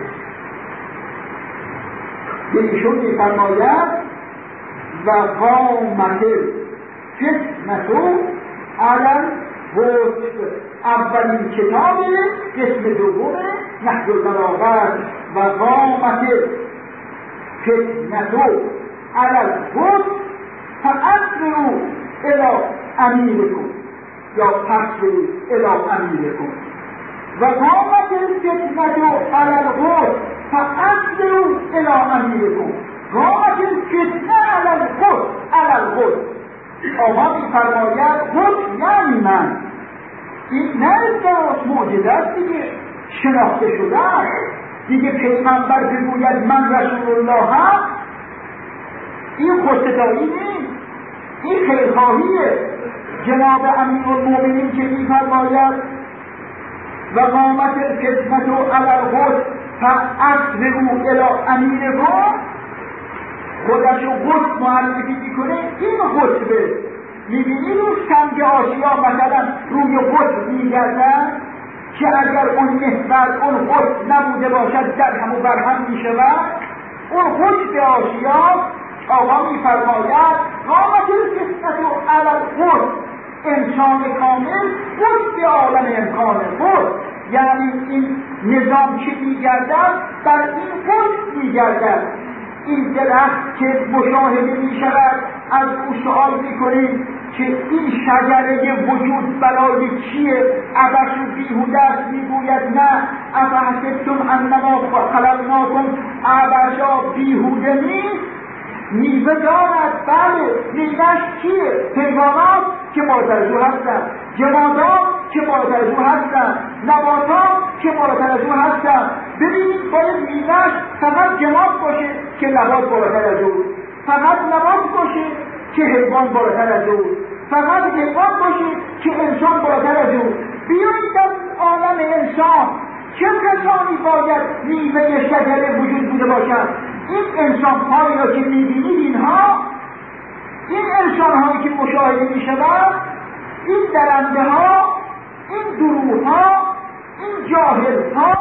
به ایشون می‌فرماید و قامت فتنة علی الحسن. اولین کتاب قسم دوم نهج البلاغه و قامت فتنة علی الحسن فأسرعوا الی امیرکم یا فأسرعوا الی امیرکم و قامت فتنة علی الحسن فأسرعوا الی امیرکم. قامت فتنة علی الحسن علی الحسن. آقا می‌فرماید حسن یعنی من. این نه درست معجزه است دیگه، شناخته شده است دیگه. پیغمبر بگوید من رسول الله هم، این خودستایی نیست، این خیرخواهیه. جناب امیرالمؤمنین که می‌فرماید و قامت فتنة علی الحسن فأسرعوا الی امیرکم، خودشو قطب معرفی میکنه. این قطبه میبینید اون سنگ آسیا مثلا روی قطب میگردن که اگر اون محور اون قطب نبوده باشد در همون برهم میشود. اون قطب آسیا آقا میفرماید قامت فتنة علی الحسن، انسان کامل قطب عالم امکان قطب، یعنی این نظام که میگردد بر این قطب میگردد. این درخت که مشاهده می شود از او سؤال می کنیم که این شجره وجود برای چیه؟ عبث و بیهوده است. می گوید نه، افحسبتم انما خلقناکم عبثا، بیهوده نیست، میوه دارد. بله، میوهش چیه؟ حیوانات که بالاتر از او هستند، جمادات که بالاتر از او هستند، نباتات که بالاتر از او هستند. ببینید باید میوهش فقط جماد باشه که نبات بالاتر از او، فقط نبات باشه که حیوان بالاتر از او، فقط حیوان باشه که انسان بالاتر از او. بیایید در عالم انسان چه کسانی باید میوه شجره وجود بوده باشند؟ این انسان هایی را که میبینید، اینها، این انسان هایی که مشاهده میشود، این درنده ها، این گروه ها، این جاهل ها،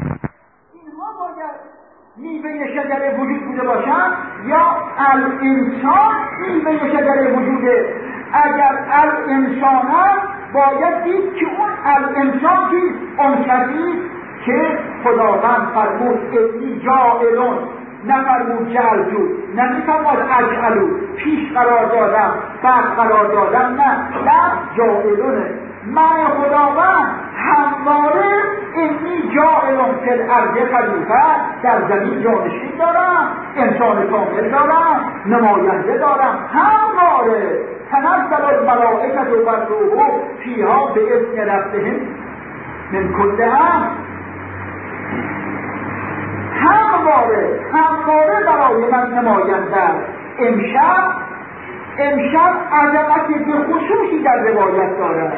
اینها باید میوه شجره وجود بوده باشند یا الانسان میوه شجره وجوده؟ اگر الانسان هم باید دید که اون الانسان کیست؟ اون کسی که خداوند فرمود انی جاعلون، نفرمود جعلتو، نمیفرماد اجعلو، پیش قرار دادم بعد قرار دادم، نه جاعلونه. من خداوند همواره انی جاعلون فی الارض خلیفه، در زمین جانشین دارم، انسان کامل دارم، نماینده دارم. همواره تنزل الملائکة والروح فیها باذن ربهم من کل امر. همواره برای من نماینده. امشب عظمت به خصوصی در روایت دارد.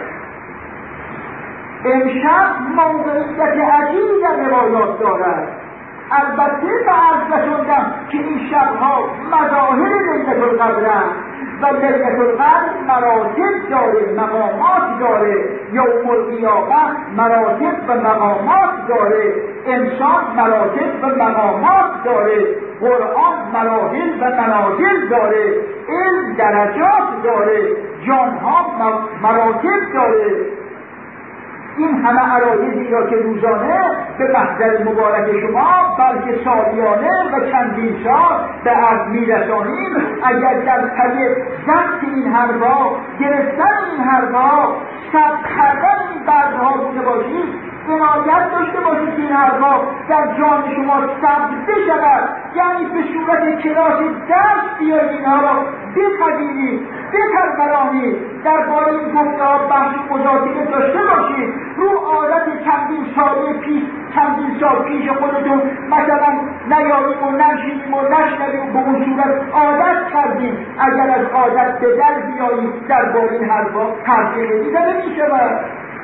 امشب موقعیت عجیبی در روایات دارد. البته به عرض رسوندم که این شبها مظاهر لیلة القدرند و لیلة القدر مراتب داره، مقامات داره. یوم القیامه مراتب و مقامات داره، انسان مراتب و مقامات داره، قرآن مراحل و منازل داره، علم درجات داره، جانها مراتب داره. این همه عرایضی را که روزانه به محضر مبارک شما بلکه سالیانه و چندین سال به عرض میرسانیم، اگر در پی ضبط این حرفا، گرفتن این حرفا، ثبت کردن این بردها بوده باشید، عنایت داشته باشید که این حرفا در جان شما ثبت بشود، یعنی به صورت کلاس درس بیایید اینها را بپذیرید، بپرورانید، درباره این گفته‌ها بحث مذاکره داشته باشید. رو عادت چندین سال پیش خودتون مثلا نیاییم و ننشینیم و نشنویم به اون صورت عادت کردیم. اگر از عادت به در بیایید درباره این حرفا حرفی زده میشود.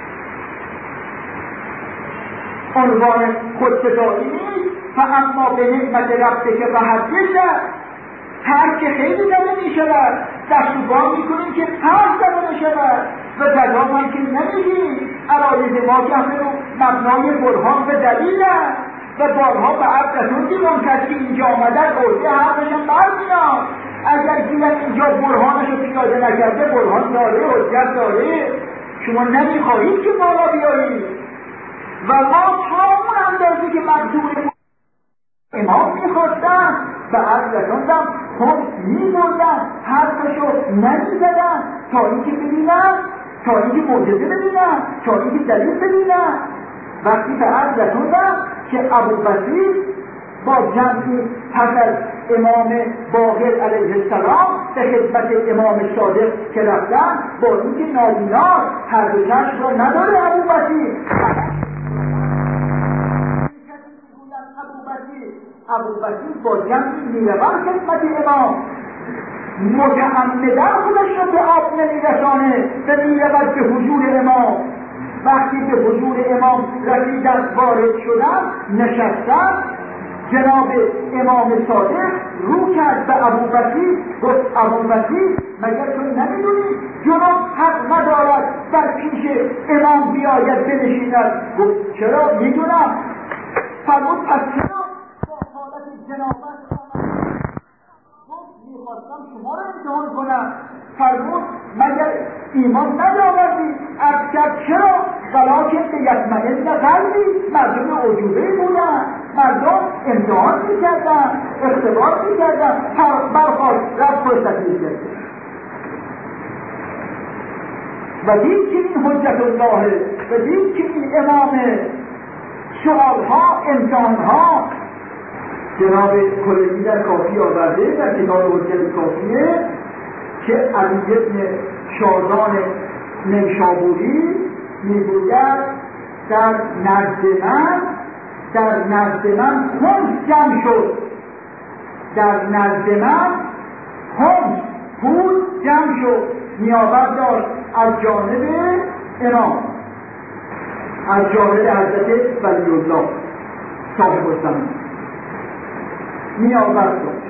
عنوان خودستایی نیست، فاما به نعمت ربک که حدث، حرف که خیلی زده می شود، دستوبان می کنیم که حرف زده شود و جزا هم که نمیگیم. عرایض ما که همه رو مبنای برهان و دلیل است و بارها به عبدتون دیمان کسی که اینجا آمدن عرضه حرفشان برمیاد. اگر گیرن اینجا برهانش رو پیاده نکرده، برهان داره، حجت داره، شما نمیخواهید که بالا بیایید و ما تا اون اندازه که مقدور امام میخواستن به عرض رساندم خب میبردن، حرفشو نمیزدن تا اینکه ببینن، تا اینکه معجزه ببینن، تا اینکه دلیل ببینن. وقتی به عرض رساندم که ابوبکر با جمعی پس از امام باقر علیه السلام به خدمت امام صادق که رفتن، با اینکه نابینا هر دو چشم را نداره ابوبکر با جمعی میروند خدمت امام، متعمدن خودش را به آب نمیرسانه و میرود به حضور امام. وقتی به حضور امام رسیدن، وارد شدن، نشستن، جناب امام صادق رو کرد به ابوبکر، گفت ابوبکر مگر تو نمیدونی جناب حق ندارد در پیش امام بیاید بنشیند؟ گفت چرا؟ میدونم. فرمود پس چرا با حالت جنابت آمد؟ گفت میخواستم شما را امتحان کنم. فرمود مگر ایمان نیاوردی؟ عرض کرد چرا؟ ولکن به یطمئن قلبی، مردم عجوبه‌ای بودن، مردم امتحان میکردن، اختبار میکردن، برخواست رفت فرصتی کرد و دید که این حجت الله و دید که این امامه، سؤالها، امتحانها. جناب کلینی در کافی آورده در کتاب حجت کافیه که علی بن شازان نیشابوری میگوید در نزد من خمس جمع شد، در نزد من خمس پول جمع شد، نیابت داشت از جانب امام، از جانب حضرت ولی الله صاحب الزمان نیابت داشت.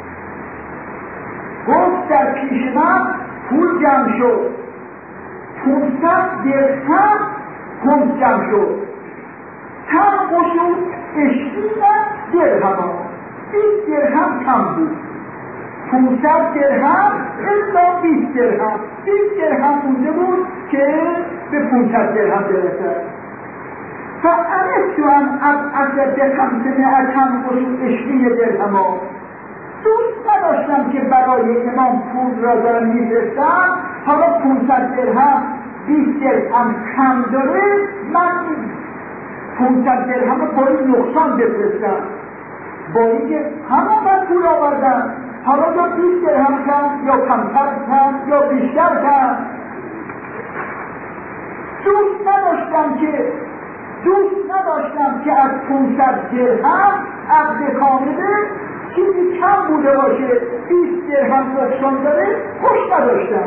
گفت در پیش من پول جمع شد، 500 درهم خمس جمع شد، کم قشود 20 درهم، 20 درهم کم بود، 500 درهم الا 20 درهم، 20 درهم مونده بود که به 500 درهم برسد. فأردت أن أبعث ب500 کم قشود 20 درهم. دوست نداشتم که برای امام پول را دارم میفرستم، حالا 500 درهم 20 درهم کم داره، من 500 درهم رو با این نقصان بفرستم، با اینکه همه من پول آوردم، حالا یا 20 درهم کم یا کمتر کم یا بیشتر کم. دوست نداشتم که از 500 درهم عقد کامله چیزی کم بوده باشه، 20 درهم نقصان داره، خوش نداشتم.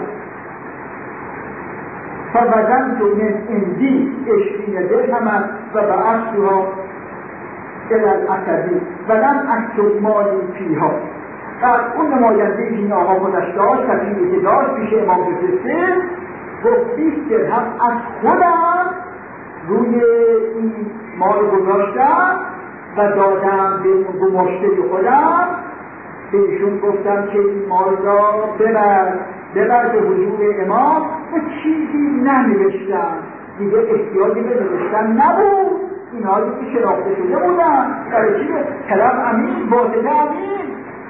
فوزنت من عندی 20 درهم و بعثتها الی الاسدی ولم اکتب مالی فیها. بعد اون نماینده که این آقا خودش داشت، سفیری که داشت پیش امام بفرسته، گفت 20 درهم از خودم روی این مال گذاشتم و دادم به اون گماشته خودم. به ایشون گفتم که این مال را ببر به حضور امام و چیزی ننوشتم، دیگه احتیاجی به نوشتن نبود، اینها که شناخته شده بودن. برای چی؟ طلب امین، واسطه امین.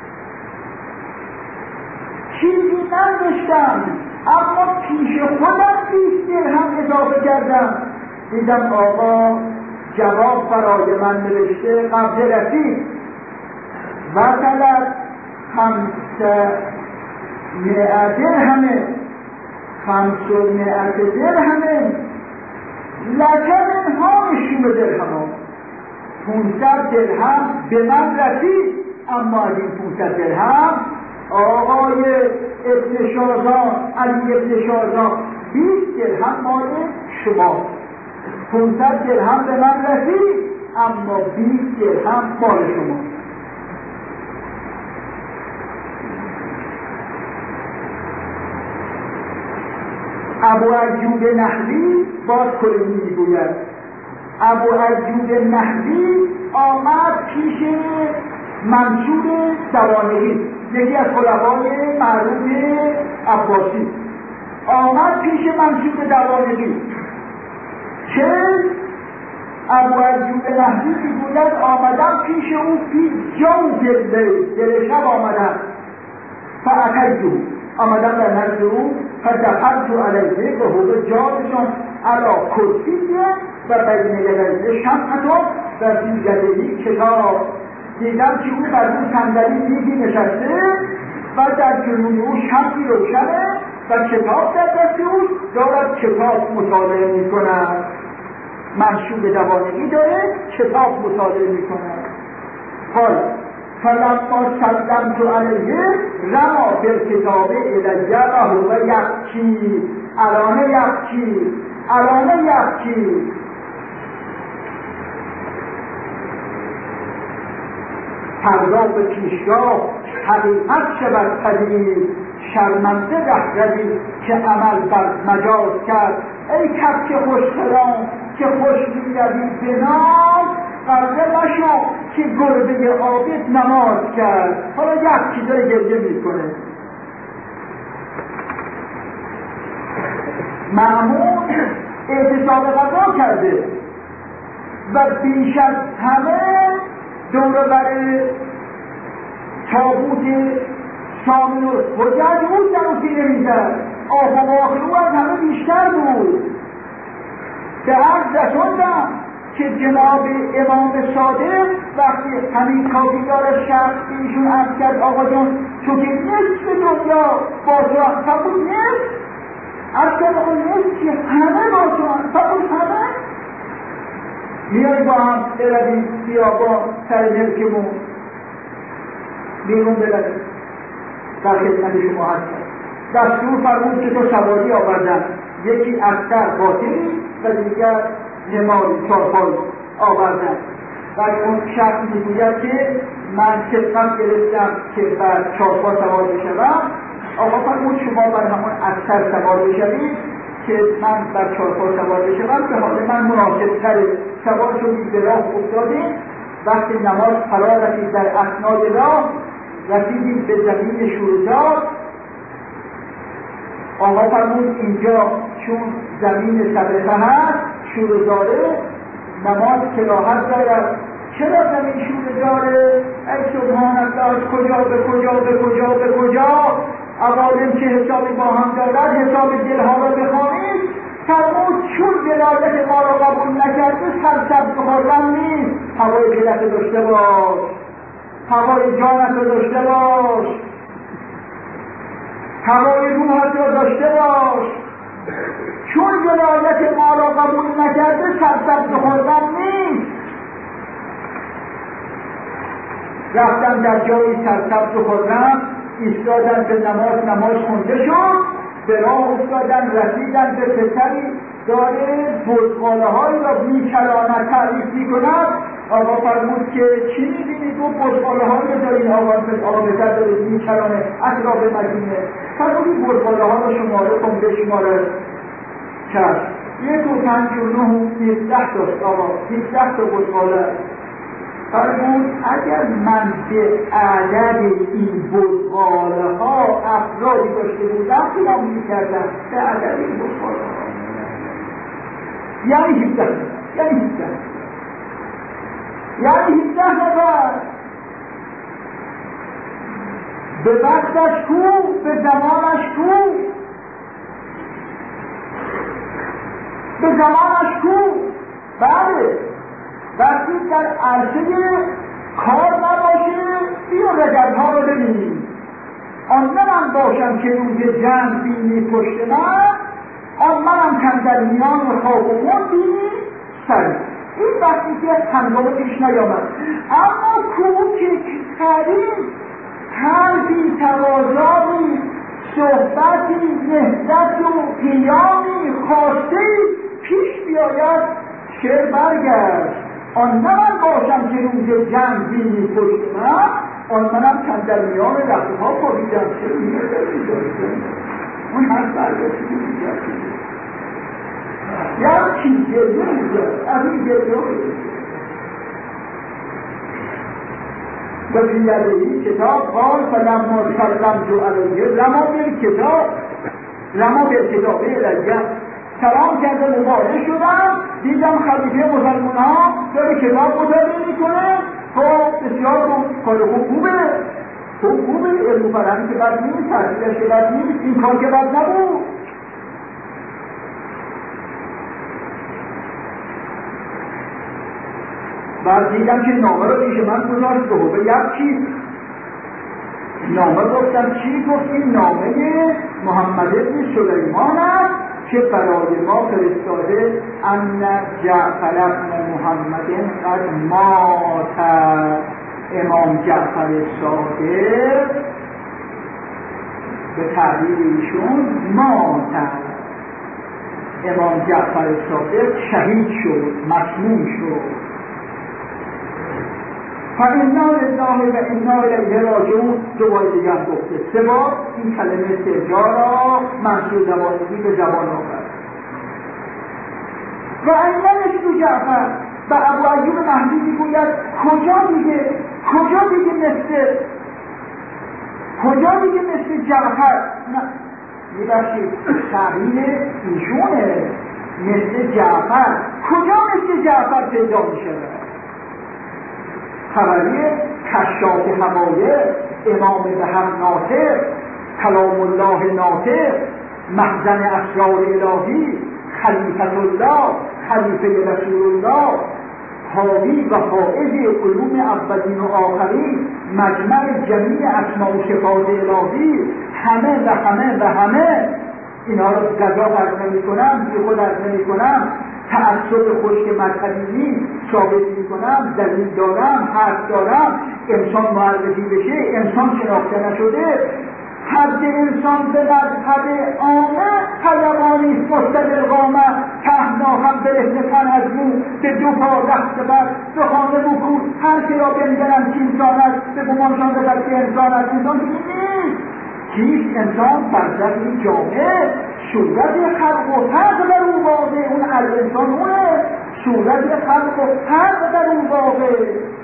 چیزی ننوشتم، اما پیش خودم 20 درهم اضافه کردم دیدم آقا جواب برای من نوشته قبل رسید و طلب 500 درهمه 500 درهمه لکه منها نشون درهم 500 درهم به من رسید، اما از این 500 درهم آقای ابن شازان علی ابن شازان 20 درهم مال شما. 500 درهم به من رسید اما 20 درهم مال شما. ابو ایوب نحوی باز کلی میگوید. ابو ایوب نحوی آمد پیش منصور دوانقی، یکی از خلفای معروف عباسی، آمد پیش منصور دوانقی که ابو ایوب نحوی میگوید آمدم پیش او فی جوف اللیل، دل شب آمدم فاتیته، آمدم در نزد او فدخلت علیه و هو جالس علی کرسی و بین یدیه شمعة و فی یدیه کتاب. دیدم که او بر اون صندلی میزی نشسته و در جلوی او شمعی روشنه و کتاب در دست او دارد کتاب مطالعه میکند. منصور دوانقی داره کتاب مطالعه میکند. حالا فلما سلمت علیه رما بالکتاب الیه و هو یبکی الان یبکی. فردا به پیشگاه حقیقت شود قدیر، شرمنده رهروی که عمل بر مجاز کرد. ای کبک خوشخرام که خوش می‌روی به نام، غره مشو که گربه عابد نماز کرد. حالا یکی داره گریه میکنه. مأمون اعتصاب غذا کرده و بیش از همه دور بر تابوت سامن الحجج او در سینه میزد. آه و واقع او از همه بیشتر بود. به عرض رسوندم که جناب امام صادق وقتی همین کافیدار شخص ایشون عرض کرد آقا جان تو که نصف دنیا با تو هم فقط نصف عرض کرد آقا نصف که همه با تو هم فقط همه میای با هم برویم بیابان سر ملکمون بیرون برویم در خدمت شما هستم. دستور فرمود که تو سواری آوردن، یکی اختر باطلی و دیگر نماری چارپای آوردن و اون شخص میگوید که من خدمت گرفتم که بر چارپا سوار بشوم. آقا فرمود شما بر همون اختر سوار بشوید که من بر چارپا سوار بشوم. به حال من مناسب تره. سوار شدیم به راه افتادیم. وقتی نماز فرا رسید در اثنای راه رسیدیم به زمین شورزاد. آقا فرمود اینجا چون زمین صدقه هست شورزاره نماز کراهت دارد. چرا زمین شورزاره؟ ای سبحان الله، کجا به کجا به کجا به کجا عوالم که حسابی با هم دارد حساب دلها را بخوانید. فرمود چون ولایت ما را قبول نکرده سرسبز خورم نیست. هوای دلت داشته باش، هوای جانت رو داشته باش، هوای روحت رو داشته باش. چون ولایت ما را قبول نکرده سرسبز خوردن نیست. رفتم در جایی سرسبز خوردم، ایستادن به نماز خونده شد. به راه افتادن رسیدن به پسری داره بزغاله هایی را میکلاند تعریف میکند. آقا فرمود که چی میبینی؟ گفت بزغاله هایی را دارین آقا پسر داره میکلانه اطراف مدینه. فرمود بزغاله ها را شماره کن بشماره کرد. 1 و 5 و 9 و 17 داشت آقا 17 تا بزغاله. فرمود اگر من به عدد این بزغاله ها افرادی داشته بودم پیام میکردم به عدد این بزغاله ها یعنی 17 نفر به وقتش کو، به زمانش کو. به زمانش کو؟ بله، وقتی در عرصه کار نباشه بیا رجب‌ها رو ببینیم. آن من باشم که روز جنگ بینی پشت من، آن منم کندر میان خواب و خون بینی سری. این وقتی که هنگامه پیش نیامد. اما کوچکترین حرفی، تقاضایی، صحبتی، نهضت و قیامی، خواسته‌ای پیش بیاید، شعر برگشت. آن من باشم که روز جنگ بینی پشت من، آن منم کندر میان رختها پاشیدم. چرا میگردید؟ اون حرف برگشتی میگردید یا چی گریه میگرد از این گریه و بیادهی کتاب قال فلما سلمت علیه رما بالکتاب، رما بالکتاب الیه، سلام کرده مواجه شدم، دیدم خلیفه مسلمان ها داره کتاب مطالعه میکنه. خب بسیار کار خوبه، خوبه، علم و فرهنگ که بد نیست، تحصیلش که بد نیست، این کار که بد نبود. بعد دیدم که نامه رو پیش من گذاشت به یک چیز. نامه گفتم چی؟ گفتیم نامه محمد بن سلیمان است که برای ما فرستاده ان جعفر بن محمد قد مات. امام جعفر صادق به تعبیر ایشون مات، امام جعفر صادق شهید شد، مسموم شد. فانا لله و انا الیه راجعون. دو بار دیگه هم گفته، سه بار این کلمه استرجاع را منصور زبانگی به زبان آورد. و اینا مثل جعفر و ابو ایوب مهدی میگوید کجا دیگه مثل جعفر. نه میبخشید تعبیر ایشونه، مثل جعفر. کجا مثل جعفر پیدا میشود؟ خبری کشاف حقایق، امام به حق ناصر، کلام الله ناطق، مخزن اسرار الهی، خلیفت الله، خلیفه رسول الله، حاوی و حائز علوم اولین و آخرین، مجمع جمیع اسماء و صفات الهی، همه اینا رو غذا عرض نمی‌کنم، بی خود عرض نمی‌کنم، تعصب خشک مذهبی نیست، ثابت می‌کنم، دلیل دارم، حرف دارم. انسان معرفی بشه، انسان شناخته نشده، حد انسان به مذهب عامه حیوانی است مستدل قامه، تهنا هم برهنه تن از مو، به دو پا دست بر دو خانه بکور، هر که را بنگرم که انسان است، به گمانشان بزد که انسان است. انسان که نیست، کیست انسان؟ برزخی جامعه، صورت خلق و حق در اون واقع، اون الانسان اونه، صورت خلق و حق در اون واقع.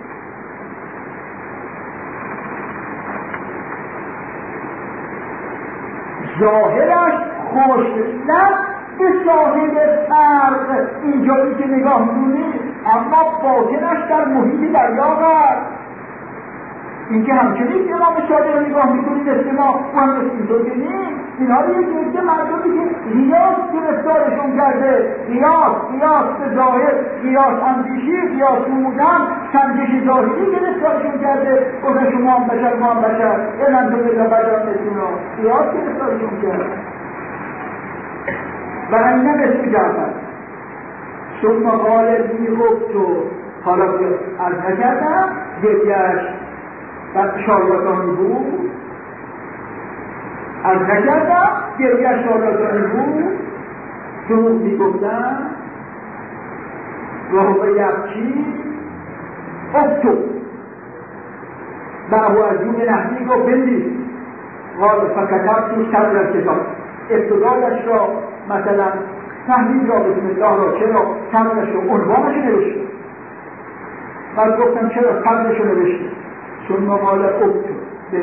ظاهرش خوش لب به صاحب فرق اینجایی که نگاه می‌کنید، اما باطنش در محیط دریاق است. این که همچنین که امام صادق رو نگاه می‌کنید مثل ما مهندس اینطور که نیست. اینها رو یک عده مردمی که قیاس گرفتارشون کرده، قیاس به ظاهر، قیاس اندیشی، قیاس نمودن، سنجش ظاهری گرفتارشون کرده. گفتن شما هم بشر ما هم بشر، اینم تو بلا بشر مثلونا، قیاس گرفتارشون کرده. و اینه مثل جعفر ثم قال بی خبتو، حالا عرض نکردم گریه‌اش و شارلاتانی بود، از نکردم گریه شارلاتانی بود، دروغ میگفتن و هو یبکی اکتو. و ابو ایوب نحوی گفت بندیز، قال فکتب تو صدر کتاب، ابتدایش را مثلا تحلیل را بسم الله را چرا صدرش را عنوانش نوشته، بعد گفتم چرا صدرش را نوشته، ثم قال اکتو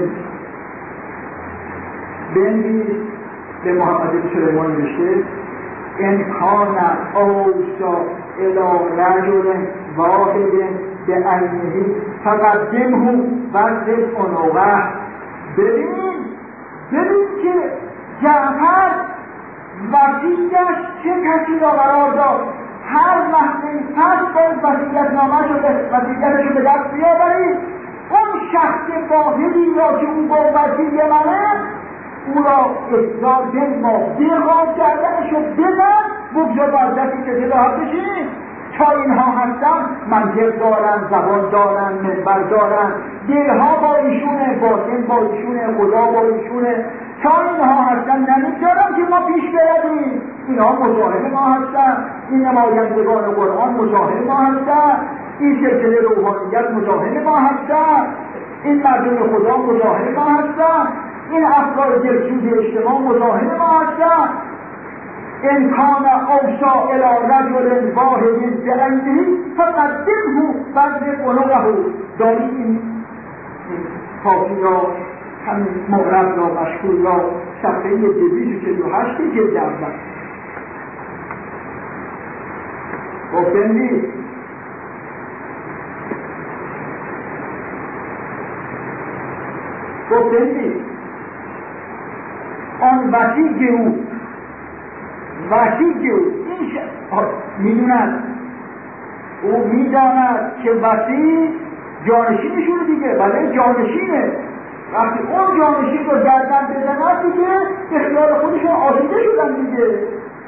بندیز به محمد بن سلیمان نوشته ان کان اوصا الی رجل واحد به عینه فقدمه واضرب عنقه. ببین که جعفر وسیعش چه کسی را قرار داد هر لحظه فرد باید وصیتش رو به دست بیاورید، اون شخص واحدی را که اون با وصیه منه او را احضار بنما، برقاب کردنش رو بزن، بگذار بر دستی که راحت بشین. تا اینها هستن منطق دارن، زبان دارن، منبر دارن، دلها با ایشونه، باطن با ایشونه، خدا با ایشونه. تا اینها هستن نمیذارن که ما پیش برویم. اینها مجاهد ما هستن، این نمایندگان قرآن مجاهد ما هستن، این سلسله روحانیت مجاهد ما هستن، این مردم خدا مجاهد ما هستن، این افراد دلسوز اجتماع مجاهد ما هستن. ان کان اوصا الی رجل واحد بعینه فقدمه فضرب عنقه. داری این کافی را، همین مغرب را، مشکول را، صفحه 248 جلد اول گفتندی آن وسیع او این میدوند، او میداند که وسیع جانشینشون دیگه، بله جانشینه. وقتی اون جانشین رو گردن بزند دیگه به خیال خودشون آسوده شدن دیگه.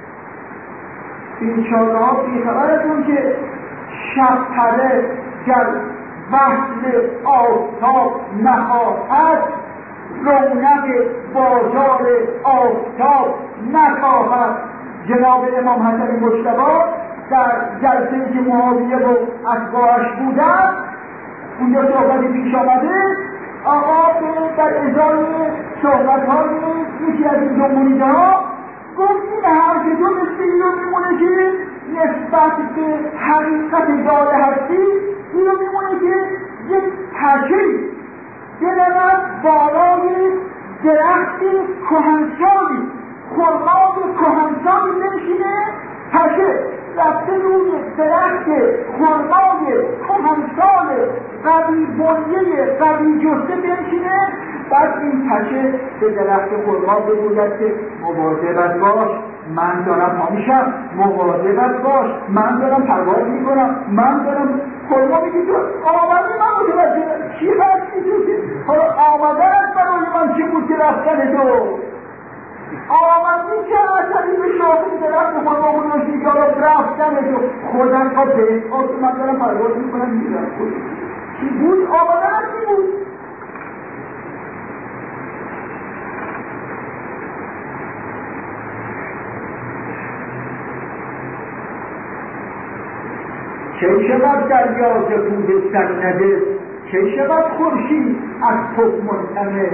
بیچاره ها بیخبرتون که شب پره در وصل آفتاب نخواهد، رونق بازار آفتاب نخواهد. جناب امام حسن مجتبی در جلسه‌ای که معاویه و اتباعش بودن اونجا صحبتی پیش آمده، آقا در ازای صحبت‌های یکی از این جمهوری‌ها گفت این حرف تو مثل این رو میمونه که نسبت به حقیقت داده هستی این رو میمونه که یک پرچه‌ای بنود بالای درخت کهنسالی، خرمای کهنسالی بنشینه، پشه رفته روی درخت خرمای کهنسال قوی بنیه قوی جسته بنشینه. بعد این پشه به درخت خرما بگوید که مواظبت باش، من دارم پا میشم، مواظبت باش، من دارم پرواز میکنم، من دارم خرما میگی تو آمدی من متوجه چی هستی تو که حالا آمدنت برای من چی بود که رفتن تو آمدی که اصلی به شاخی درخت خرما بودوشی که رفتن تو خودم ها به من دارم پرواز میکنم میرم چی بود آمدنت چی بود؟ کی شود دریا ز بود سنده، کی شود خورشید از تخم منتمه.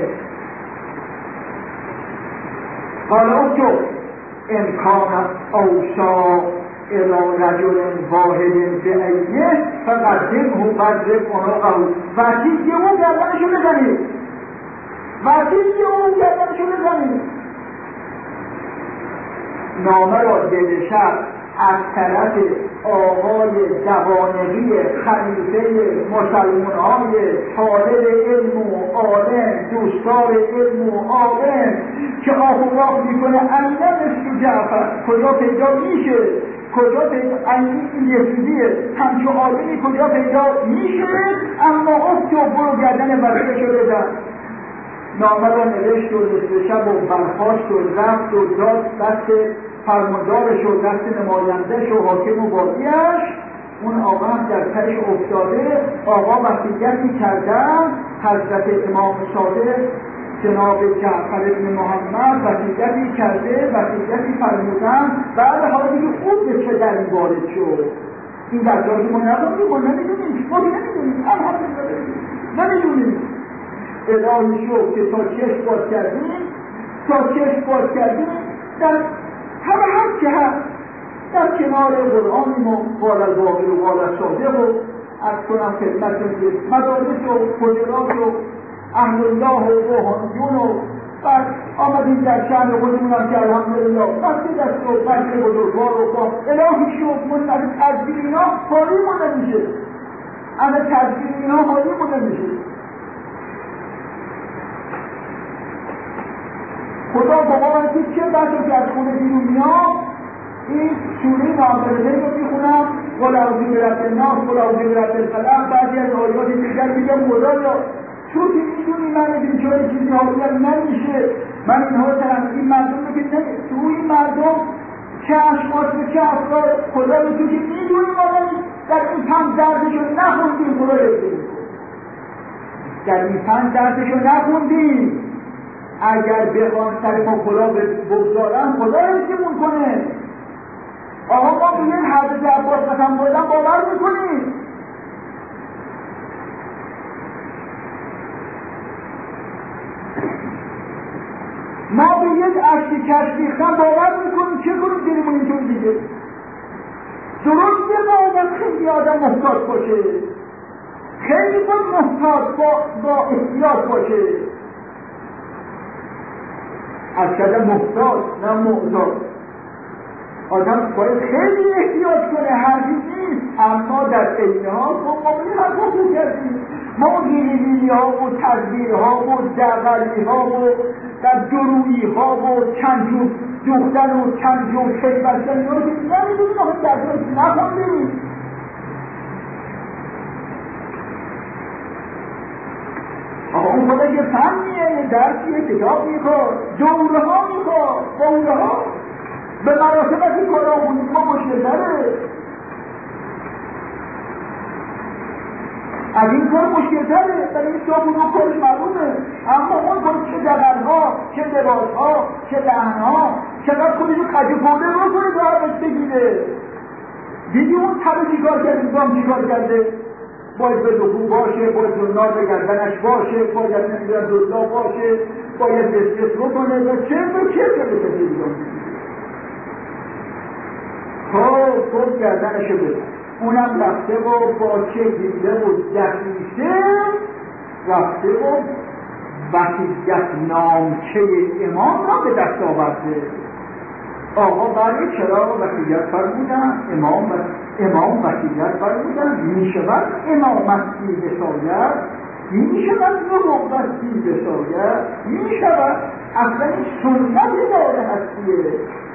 قال اکتب ان کان اوصا الی رجل واحد بعینه فقدمه فضرب عنقه. وسیع او گردنشو بزنید، نامه را دل شب از طرف آقای دوانقی خلیفه مسلمان‌های طالب علم و عالم، دوستدار علم و عالم که آه و راه میکنه امینا مثل جعفر کجا پیدا میشه، کجا پیدا این یزیدیه همچون عالمی کجا پیدا میشه. اما اکتب برو گردن وسیعش رو بزن. نامه را نوشت و نصف شب و برخاست و رفت و داد دست فرماندارش و دست نمایندهش و حاکم و باقیش. اون آقا هم در ترش افتاده. آقا وصیتی کردن، حضرت امام صادق جناب جعفر بن محمد وصیتی کرده، وصیتی فرمودن. بعد حالا دیگه خود به چه دری وارد شد این در جایی ما نبودیم، ما نمیدونیم، نمیدونیم الهی شد که تا چشم باز کردیم در همه حد که هست در کنار قرآنیم و قال الباقر و قال الصادق و از کنم خدمتتون که مدارس و حجرات و اهل الله و روحانیون و بعد آمدیم در شأن خودمون هم که الحمدلله مسجد است و مسجد بزرگوار و با الهی شد من از تدبیر اینا حالیمون نمیشه، خدا با ما که چه بسا که از خونه بیرون میام این سوره نامرده رو میخونم، قل اعوذ برب الناس، قل اعوذ برب الفلق، بعضی از آیات دیگر میگم خدایا تو که میدونی من این جای چیزی حاضر نمیشه، من اینها دارم، این مردم رو که تو این مردم چه اشخاص و چه افراد، خدا رو تو که میدونی ما در این 5 دردشو نخوندیم، خدا رسید در این 5 دردشو نخوندیم، اگر بخوان سر ما خدا بگذارن خدا رسیمون کنه. آقا ما میگن حضرت عباس قسم خوردن باور میکنیم، ما به یک اشک کشمیختن باور میکنیم، چه کنیم دیرمون اینطور دیگه؟ درسته باید خیلی آدم محتاط باشه، خیلی باید محتاط با احتیاط باشه، از کردن محتاط نه محتاط، آدم باید خیلی احتیاط کنه، حرفی نیست، اما در عین حال ما این حرفا خوب کردیم، ما گیریگیری ها و تدبیر ها و دغلی ها و در درویی ها و چند جور دوختن و چند جور خیبستن اینا رو که نمیدونیم، آخه درجاش نخوندیم. آقا اون خدا یه فنیه، درسیه، کتاب میخواد، دوره ها میخواد، دوره ها به مراتب از این کارا خوندیم ما مشکل داره، از این کار مشکل داره، برای این صاحب اون کارش معلومه، اما اون کار چه دقلها، چه لباسها، چه لحنها، چقدر خودشو خجفوده رو کنه که حرفش بگیره، دیگه اون تبه چیکار کرده، نظام چیکار کرده، باید به دکو باشه، باید جنار به گردنش باشه، باید نمیدونم دولا باشه، باید دسترس رو کنه و چه بسید خب گردنشو بزن، اونم رفته و با چه دیده و دقیقه رفته و وصیت نامچه امام را به دست آورده. آقا برای چرا وصیت فرمودن؟ امام وصیت فرمودن میشود امامتی بساید، میشود نبوتی بساید، میشود اصلا این سنت داره هستیه.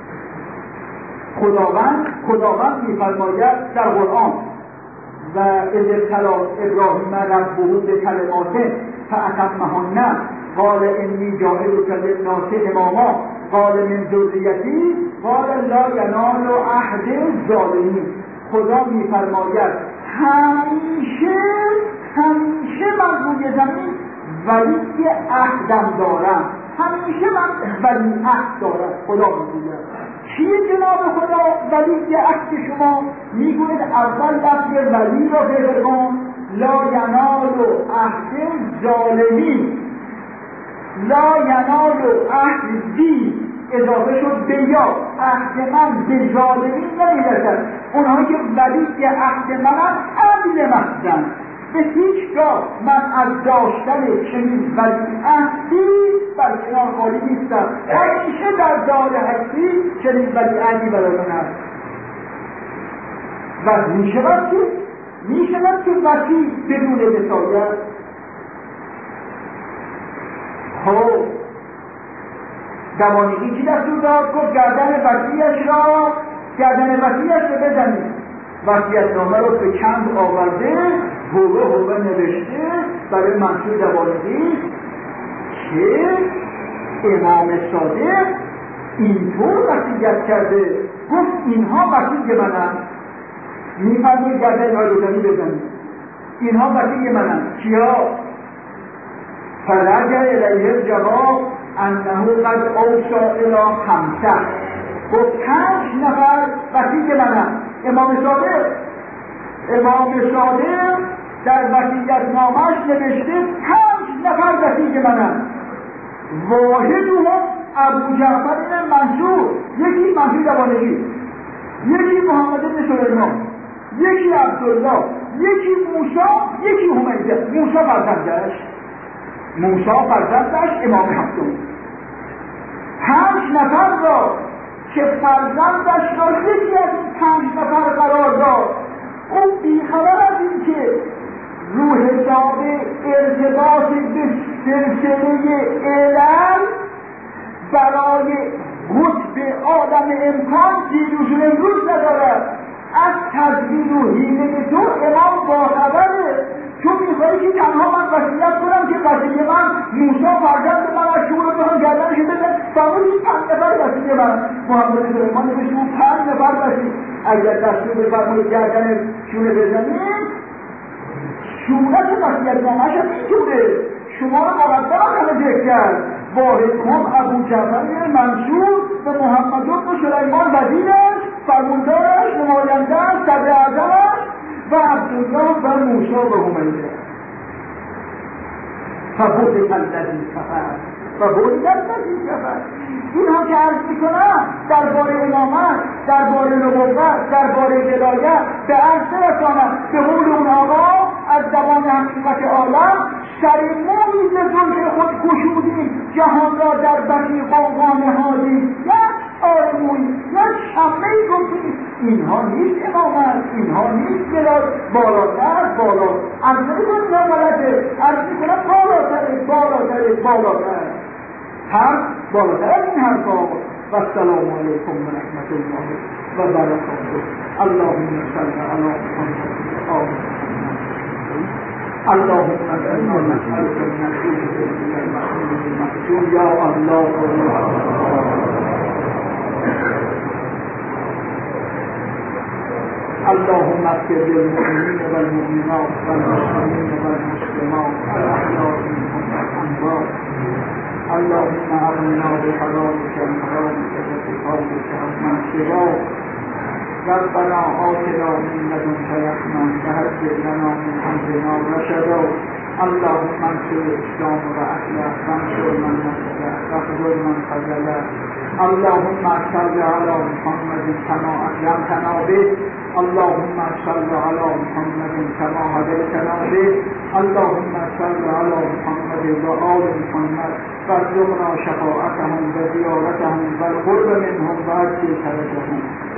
خداوند میفرماید در قرآن و اذ ابتلی ابراهیم ربه بکلمات فاتمهن قال انی جاعلک للناس اماما قال من ذریتی قال لا ینال عهد الظالمین. خدا میفرماید همیشه من روی زمین ولی عهدم دارم، همیشه من ولی عهد دارم. خدا میگوید چیه جناب خدا ولی عهد شما؟ میگوید اول لفظ ولی را پیدا کن، لا ینال عهد ظالمین، لا ینال عهد دی اضافه شد به یا، عهد من به ظالمین نمیرسد، اونهایی که ولی عهد منم عدل محضن. به هیچگاه من از داشتن چنین ولی عهدی برکنار خالی نیستم، همیشه در دار هستی چنین ولی عهدی برای من هست. و میشود که وسیع بدون وصایت. خب دوانیقی چی دستور داد؟ گفت گردن وسیعش رو بزنید. وصیت نامه رو به چند آورده، حوه نوشته برای منصور دوانیقی که امام صادق اینطور وصیت کرده، گفت اینها وصی منن، میفرمایید گردن آیدانی بزنید، اینها وصی منن. کیا؟ فرجع الیه الجواب انه قد اوصى الی 5، گفت 5 نفر وصی منن. امام صادق در وصیت نامش نوشته 5 نفر وصی منن. واحدهم ابو جعفر منصور، یکی منصور دوانیقی، یکی محمد بن سلیمان، یکی عبدالله، یکی موسی، یکی حمیده. موسی فرزندش امام هفتم. 5 نفر را که فرزندش را یکی از این 5 نفر قرار داد. اون بیخبر از این که رو حساب ارتباط به سلسله علم برای رتبه عالم امکان دیروز امروز ندارد. از تدبیر و حیله تو امام باخبره. تو میخوایی که تنها من وصیت کنم که وصیه من موسی فرزند من از شور رو بخوام گردنش بزن فرمود این 5 نفر وصیه من محمد سلیمان نوشته بود 5 نفر وصیه. اگر دستور بفرمایید گردن شور بزنیم صورت وصیت نامه‌اش اینطوره. شما رو مقدم همه ذکر کرد. واحدهم ابو جعفر منصور به محمد بن سلیمان وزیرش، فرماندارش، نماینده‌اش، صدر اعظمش و عبدالله و موسی و حمیده. فبهت الذی کفر فبهت الذی کفر. اینها که عرض میکنم درباره امامت، درباره نبوت، درباره ولایت به عرض برسانم به قول اون آقا از زبان حقیقت عالم سر مویی به زلف خود گشودیم جهان را در بطی غوغا نهادیم. یک آرموی یک شمعی گفتیم اینها نیست امامت، اینها نیست ولایت. بالاتر بالا عرض میکنم نه غلطه، عرض میکنم بالاتر هر بالاتر از این حرفا. و السلام علیکم و رحمت الله و برکاته. اللهم صل علی محمد اللهم انا نسألك من الخير المحمود یا الله اللهم اغفر للمؤمنين والمؤمنات والمسلمين والمسلمات الأحياء منهم والأموات. اللهم اغننا بحلالك عن حرامك وبفضلك عمن سواك. ربنا آتنا من لدنك رحمة وهيئ لنا من أمرنا رشدا. اللهم انصر الإسلام وأهله وانصر من نصره واخذل من خذله. اللهم صل على محمد كما أكرمتنا به. اللهم صل على محمد كما هديتنا به. اللهم صل على محمد وآل محمد وارزقنا شفاعتهم وزيارتهم والقرب منهم وأجزل درجتهم.